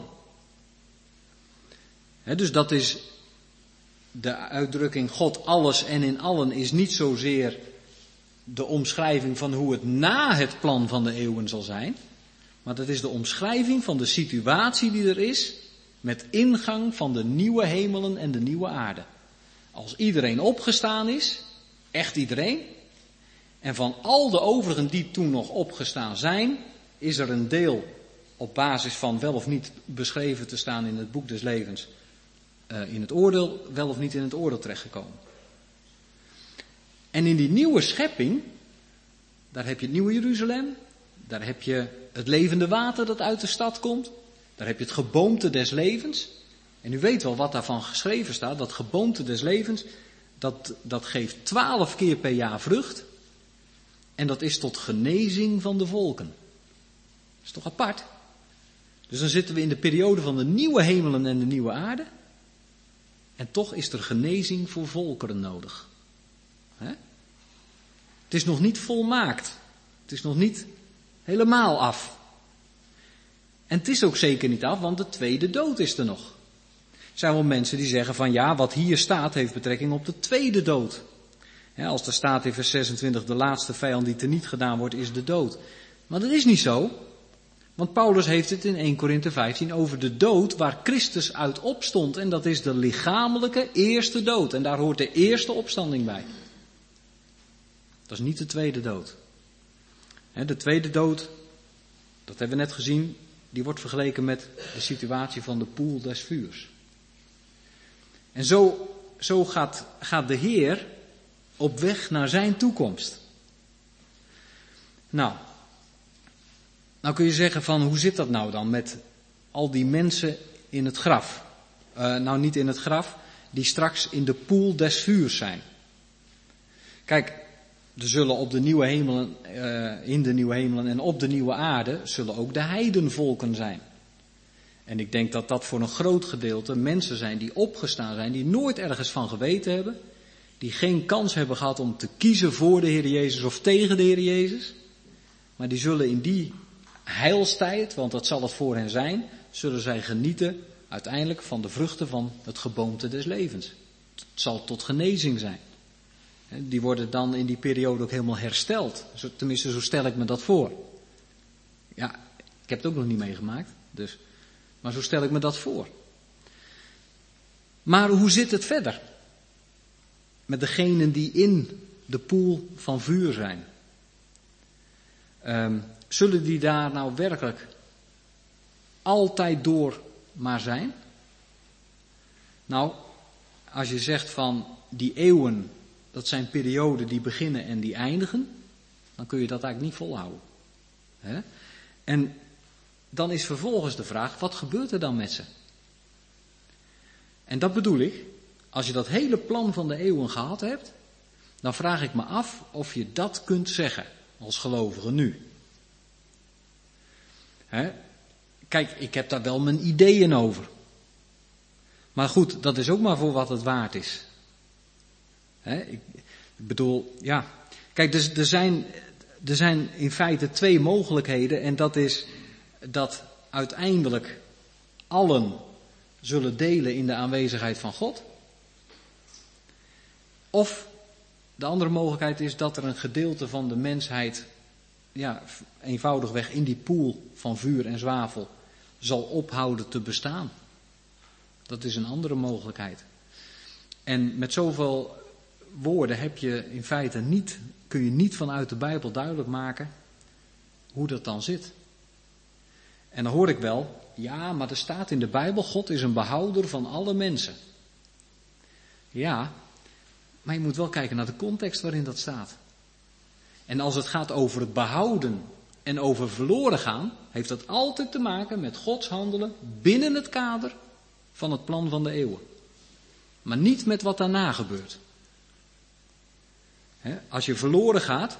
Dus dat is de uitdrukking God alles en in allen is niet zozeer de omschrijving van hoe het na het plan van de eeuwen zal zijn. Maar dat is de omschrijving van de situatie die er is met ingang van de nieuwe hemelen en de nieuwe aarde. Als iedereen opgestaan is, echt iedereen, en van al de overigen die toen nog opgestaan zijn, is er een deel op basis van wel of niet beschreven te staan in het boek des levens, in het oordeel, wel of niet in het oordeel terechtgekomen. En in die nieuwe schepping, daar heb je het nieuwe Jeruzalem, daar heb je het levende water dat uit de stad komt, daar heb je het geboomte des levens. En u weet wel wat daarvan geschreven staat, dat geboomte des levens, dat geeft 12 keer per jaar vrucht. En dat is tot genezing van de volken. Dat is toch apart? Dus dan zitten we in de periode van de nieuwe hemelen en de nieuwe aarde. En toch is er genezing voor volkeren nodig. Het is nog niet volmaakt. Het is nog niet helemaal af. En het is ook zeker niet af, want de tweede dood is er nog. Er zijn wel mensen die zeggen van ja, wat hier staat heeft betrekking op de tweede dood. Als er staat in vers 26, de laatste vijand die teniet gedaan wordt is de dood. Maar dat is niet zo. Want Paulus heeft het in 1 Korinthe 15 over de dood waar Christus uit opstond. En dat is de lichamelijke eerste dood. En daar hoort de eerste opstanding bij. Dat is niet de tweede dood. De tweede dood, dat hebben we net gezien, die wordt vergeleken met de situatie van de poel des vuurs. En zo gaat de Heer op weg naar zijn toekomst. Nou, Nou kun je zeggen van, hoe zit dat nou dan met al die mensen in het graf? Nou niet in het graf, die straks in de poel des vuurs zijn. Kijk, er zullen op de nieuwe hemelen, in de nieuwe hemelen en op de nieuwe aarde, zullen ook de heidenvolken zijn. En ik denk dat dat voor een groot gedeelte mensen zijn die opgestaan zijn, die nooit ergens van geweten hebben, die geen kans hebben gehad om te kiezen voor de Heer Jezus of tegen de Heer Jezus. Maar die zullen in die heilstijd, want dat zal het voor hen zijn, zullen zij genieten uiteindelijk van de vruchten van het geboomte des levens. Het zal tot genezing zijn. Die worden dan in die periode ook helemaal hersteld. Tenminste, zo stel ik me dat voor. Ja, ik heb het ook nog niet meegemaakt, dus. Maar zo stel ik me dat voor. Maar hoe zit het verder? Met degenen die in de poel van vuur zijn. Zullen die daar nou werkelijk altijd door maar zijn? Nou, als je zegt van die eeuwen, dat zijn perioden die beginnen en die eindigen, dan kun je dat eigenlijk niet volhouden. Hè? En dan is vervolgens de vraag, wat gebeurt er dan met ze? En dat bedoel ik, als je dat hele plan van de eeuwen gehad hebt, dan vraag ik me af of je dat kunt zeggen als gelovige nu. Hè? Kijk, ik heb daar wel mijn ideeën over. Maar goed, dat is ook maar voor wat het waard is. Hè? Ik bedoel, ja. Kijk, dus er zijn in feite twee mogelijkheden. En dat is dat uiteindelijk allen zullen delen in de aanwezigheid van God. Of de andere mogelijkheid is dat er een gedeelte van de mensheid, ja, eenvoudigweg in die poel van vuur en zwavel zal ophouden te bestaan. Dat is een andere mogelijkheid. En met zoveel woorden heb je in feite kun je niet vanuit de Bijbel duidelijk maken hoe dat dan zit. En dan hoor ik wel, ja, maar er staat in de Bijbel, God is een behouder van alle mensen. Ja, maar je moet wel kijken naar de context waarin dat staat. En als het gaat over het behouden en over verloren gaan, heeft dat altijd te maken met Gods handelen binnen het kader van het plan van de eeuwen. Maar niet met wat daarna gebeurt. Als je verloren gaat,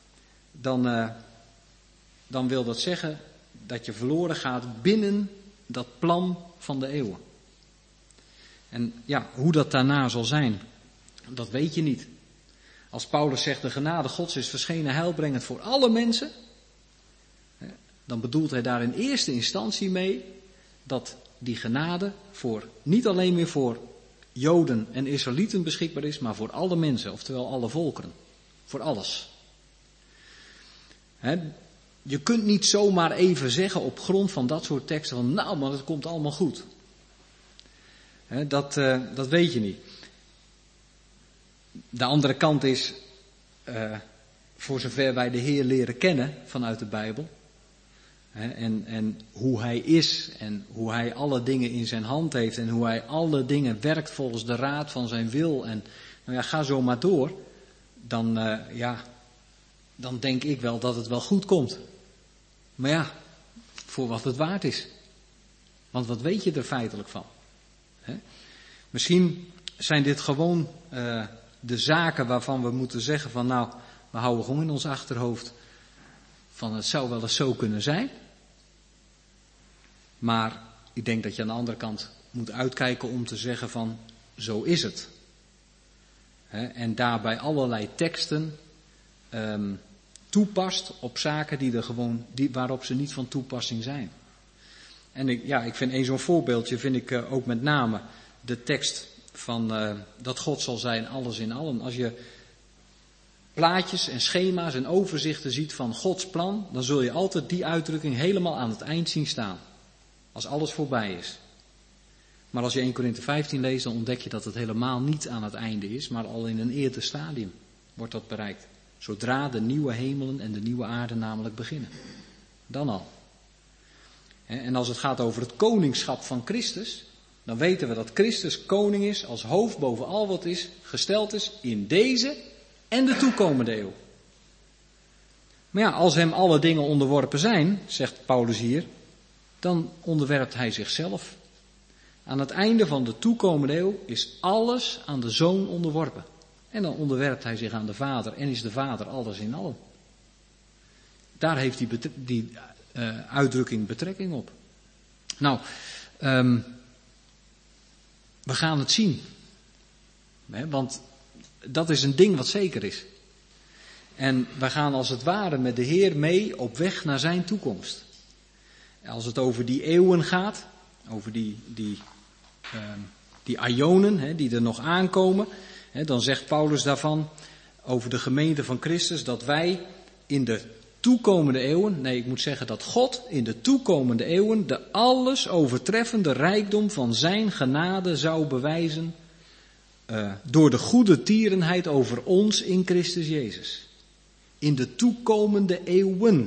dan wil dat zeggen dat je verloren gaat binnen dat plan van de eeuwen. En ja, hoe dat daarna zal zijn, dat weet je niet. Als Paulus zegt de genade Gods is verschenen heilbrengend voor alle mensen, dan bedoelt hij daar in eerste instantie mee dat die genade niet alleen meer voor Joden en Israëlieten beschikbaar is, maar voor alle mensen, oftewel alle volkeren. Voor alles. Je kunt niet zomaar even zeggen op grond van dat soort teksten van nou, maar het komt allemaal goed. Dat weet je niet. De andere kant is, voor zover wij de Heer leren kennen vanuit de Bijbel, en hoe Hij is en hoe Hij alle dingen in zijn hand heeft en hoe Hij alle dingen werkt volgens de raad van zijn wil en nou ja, ga zo maar door, dan denk ik wel dat het wel goed komt. Maar ja, voor wat het waard is. Want wat weet je er feitelijk van? Misschien zijn dit gewoon de zaken waarvan we moeten zeggen van nou, we houden gewoon in ons achterhoofd van het zou wel eens zo kunnen zijn. Maar ik denk dat je aan de andere kant moet uitkijken om te zeggen van zo is het. En daarbij allerlei teksten toepast op zaken waarop ze niet van toepassing zijn. En ik vind zo'n voorbeeldje vind ik ook met name de tekst van dat God zal zijn alles in allen. Als je plaatjes en schema's en overzichten ziet van Gods plan, dan zul je altijd die uitdrukking helemaal aan het eind zien staan. Als alles voorbij is. Maar als je 1 Korinthe 15 leest, dan ontdek je dat het helemaal niet aan het einde is, maar al in een eerder stadium wordt dat bereikt. Zodra de nieuwe hemelen en de nieuwe aarde namelijk beginnen. Dan al. En als het gaat over het koningschap van Christus, dan weten we dat Christus koning is als hoofd boven al wat is, gesteld is in deze en de toekomende eeuw. Maar ja, als hem alle dingen onderworpen zijn, zegt Paulus hier, dan onderwerpt hij zichzelf. Aan het einde van de toekomende eeuw is alles aan de Zoon onderworpen. En dan onderwerpt hij zich aan de Vader en is de Vader alles in allen. Daar heeft die uitdrukking betrekking op. Nou, we gaan het zien. Want dat is een ding wat zeker is. En we gaan als het ware met de Heer mee op weg naar zijn toekomst. Als het over die eeuwen gaat, over die aionen die er nog aankomen, dan zegt Paulus daarvan over de gemeente van Christus dat wij in de toekomende eeuwen, ik moet zeggen dat God in de toekomende eeuwen de alles overtreffende rijkdom van zijn genade zou bewijzen door de goede tierenheid over ons in Christus Jezus. In de toekomende eeuwen.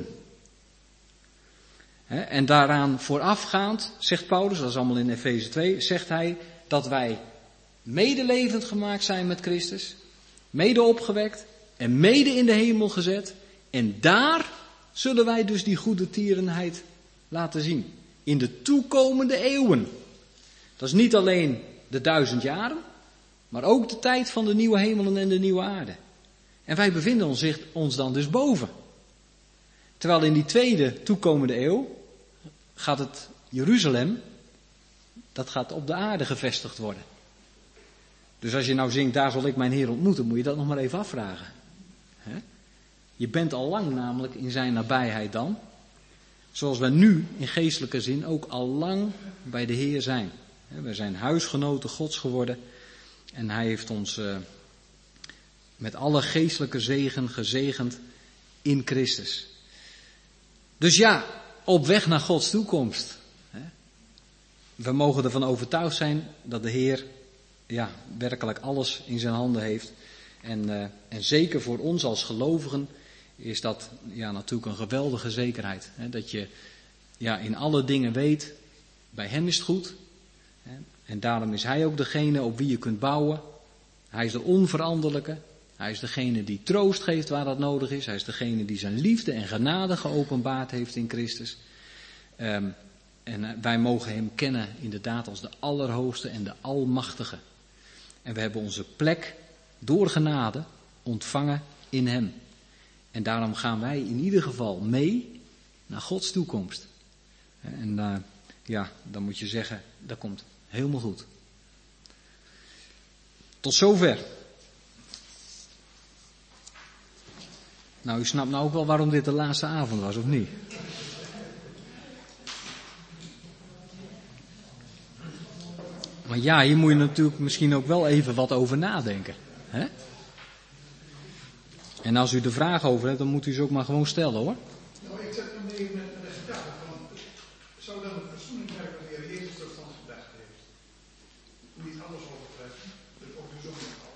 En daaraan voorafgaand, zegt Paulus, dat is allemaal in Efeze 2, zegt hij dat wij medelevend gemaakt zijn met Christus, mede opgewekt en mede in de hemel gezet. En daar zullen wij dus die goede tierenheid laten zien. In de toekomende eeuwen. Dat is niet alleen de 1000 jaren, maar ook de tijd van de nieuwe hemelen en de nieuwe aarde. En wij bevinden ons dan dus boven. Terwijl in die tweede toekomende eeuw gaat het Jeruzalem, dat gaat op de aarde gevestigd worden. Dus als je nou zingt, daar zal ik mijn Heer ontmoeten, moet je dat nog maar even afvragen. Je bent al lang namelijk in zijn nabijheid dan. Zoals wij nu in geestelijke zin ook al lang bij de Heer zijn. We zijn huisgenoten Gods geworden. En hij heeft ons met alle geestelijke zegen gezegend in Christus. Dus ja, op weg naar Gods toekomst. We mogen ervan overtuigd zijn dat de Heer werkelijk alles in zijn handen heeft. En zeker voor ons als gelovigen is dat natuurlijk een geweldige zekerheid. Dat je in alle dingen weet, bij hem is het goed. En daarom is hij ook degene op wie je kunt bouwen. Hij is de onveranderlijke. Hij is degene die troost geeft waar dat nodig is. Hij is degene die zijn liefde en genade geopenbaard heeft in Christus. En wij mogen hem kennen inderdaad als de Allerhoogste en de Almachtige. En we hebben onze plek door genade ontvangen in hem. En daarom gaan wij in ieder geval mee naar Gods toekomst. En dan moet je zeggen, dat komt helemaal goed. Tot zover. Nou, u snapt nou ook wel waarom dit de laatste avond was, of niet? Maar ja, hier moet je natuurlijk misschien ook wel even wat over nadenken. Hè? En als u er vragen over hebt, dan moet u ze ook maar gewoon stellen, hoor. Nou, ik zet hem mee met de gedachte van, zou dan het verzoeningswerk van de Heer Jezus tot stand gebracht heeft? Niet alles overtreffen, dus ook de zoon al.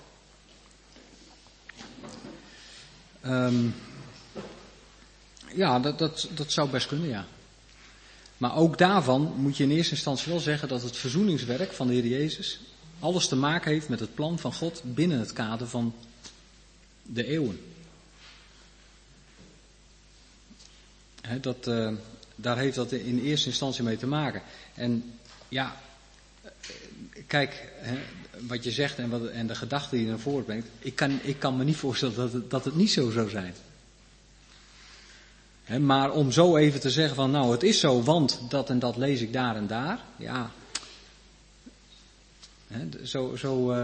Dat zou best kunnen, ja. Maar ook daarvan moet je in eerste instantie wel zeggen dat het verzoeningswerk van de Heer Jezus alles te maken heeft met het plan van God binnen het kader van de eeuwen. Daar heeft dat in eerste instantie mee te maken. En ja, kijk, wat je zegt en de gedachte die je naar voren brengt, ik kan me niet voorstellen dat het niet zo zou zijn. Maar om zo even te zeggen van, nou, het is zo, want dat en dat lees ik daar en daar. Ja. Hoe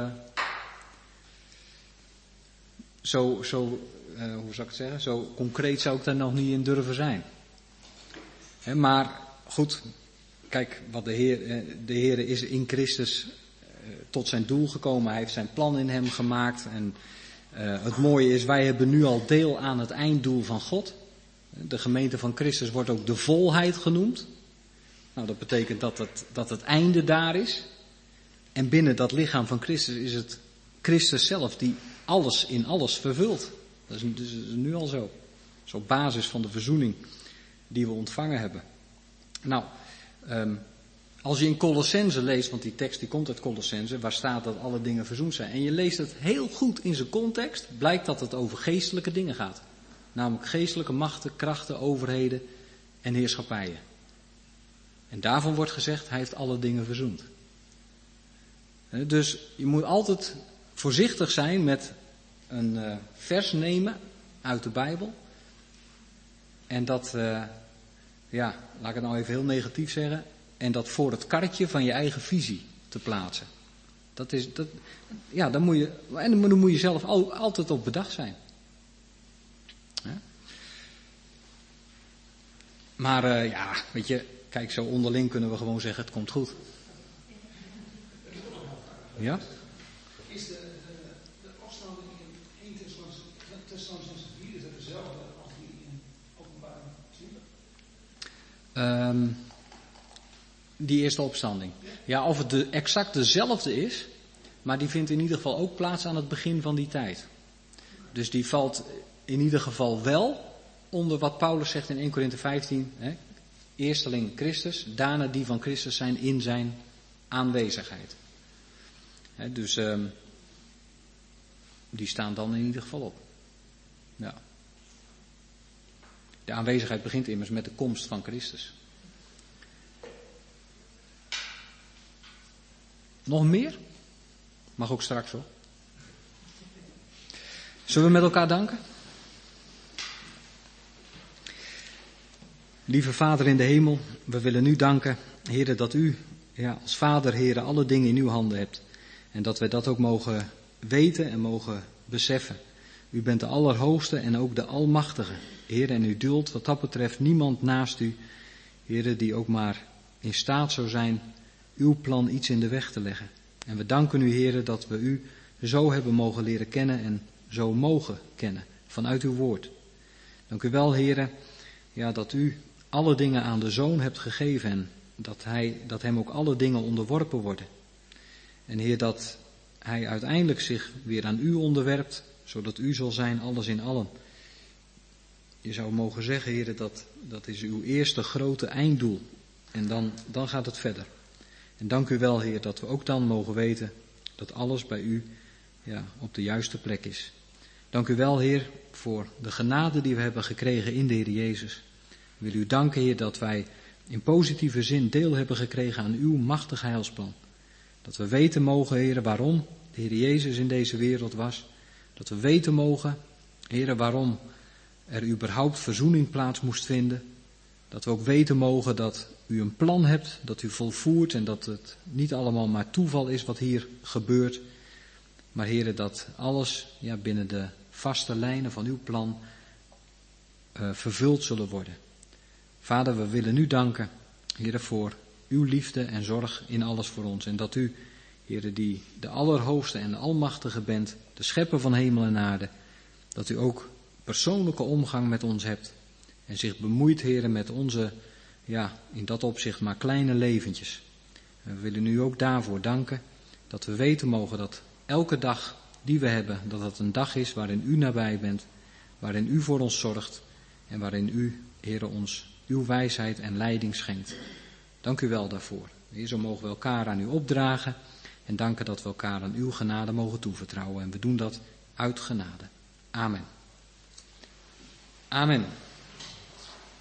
zou ik het zeggen? Zo concreet zou ik daar nog niet in durven zijn. Maar goed, kijk, wat de Heer is in Christus tot zijn doel gekomen. Hij heeft zijn plan in hem gemaakt. En het mooie is, wij hebben nu al deel aan het einddoel van God. De gemeente van Christus wordt ook de volheid genoemd. Nou, dat betekent dat het einde daar is. En binnen dat lichaam van Christus is het Christus zelf die alles in alles vervult. Dat is nu al zo. Dat is op basis van de verzoening die we ontvangen hebben. Nou, als je in Colossenzen leest, want die tekst die komt uit Colossenzen, waar staat dat alle dingen verzoend zijn. En je leest het heel goed in zijn context, blijkt dat het over geestelijke dingen gaat. Namelijk geestelijke machten, krachten, overheden en heerschappijen. En daarvan wordt gezegd, hij heeft alle dingen verzoend. Dus je moet altijd voorzichtig zijn met een vers nemen uit de Bijbel. En dat, laat ik het nou even heel negatief zeggen. En dat voor het karretje van je eigen visie te plaatsen. Dan moet je zelf altijd op bedacht zijn. Maar weet je, kijk, zo onderling kunnen we gewoon zeggen, het komt goed. Ja? Is de opstanding in 1 Thessalonicenzen 4, is dat dezelfde als die in Openbaring 20? Die eerste opstanding. Ja, of het exact dezelfde is, maar die vindt in ieder geval ook plaats aan het begin van die tijd. Dus die valt in ieder geval wel onder wat Paulus zegt in 1 Korinthe 15. Eersteling Christus, daarna die van Christus zijn in zijn aanwezigheid. Dus die staan dan in ieder geval op. Ja. De aanwezigheid begint immers met de komst van Christus. Nog meer? Mag ook straks hoor. Zullen we met elkaar danken? Lieve Vader in de hemel, we willen u danken, Heere, dat u als Vader, Heere, alle dingen in uw handen hebt. En dat wij dat ook mogen weten en mogen beseffen. U bent de Allerhoogste en ook de Almachtige. Heere, en u duldt wat dat betreft niemand naast u, Heere, die ook maar in staat zou zijn uw plan iets in de weg te leggen. En we danken u, Heere, dat we u zo hebben mogen leren kennen en zo mogen kennen vanuit uw woord. Dank u wel, Heere, dat u alle dingen aan de Zoon hebt gegeven en dat hem ook alle dingen onderworpen worden. En Heer, dat hij uiteindelijk zich weer aan u onderwerpt, zodat u zal zijn alles in allen. Je zou mogen zeggen, Heer, dat is uw eerste grote einddoel. En dan gaat het verder. En dank u wel, Heer, dat we ook dan mogen weten dat alles bij u op de juiste plek is. Dank u wel, Heer, voor de genade die we hebben gekregen in de Heer Jezus. Ik wil u danken, Heer, dat wij in positieve zin deel hebben gekregen aan uw machtig heilsplan. Dat we weten mogen, Heer, waarom de Heer Jezus in deze wereld was. Dat we weten mogen, Heer, waarom er überhaupt verzoening plaats moest vinden. Dat we ook weten mogen dat u een plan hebt, dat u volvoert en dat het niet allemaal maar toeval is wat hier gebeurt. Maar Heer, dat alles binnen de vaste lijnen van uw plan vervuld zullen worden. Vader, we willen u danken, Heer, voor uw liefde en zorg in alles voor ons. En dat u, Heer, die de Allerhoogste en de Almachtige bent, de schepper van hemel en aarde, dat u ook persoonlijke omgang met ons hebt. En zich bemoeit, Heer, met onze, in dat opzicht maar kleine leventjes. En we willen u ook daarvoor danken, dat we weten mogen dat elke dag die we hebben, dat het een dag is waarin u nabij bent, waarin u voor ons zorgt en waarin u, Heer, ons uw wijsheid en leiding schenkt. Dank u wel daarvoor. Heer, zo mogen we elkaar aan u opdragen en danken dat we elkaar aan uw genade mogen toevertrouwen. En we doen dat uit genade. Amen. Amen.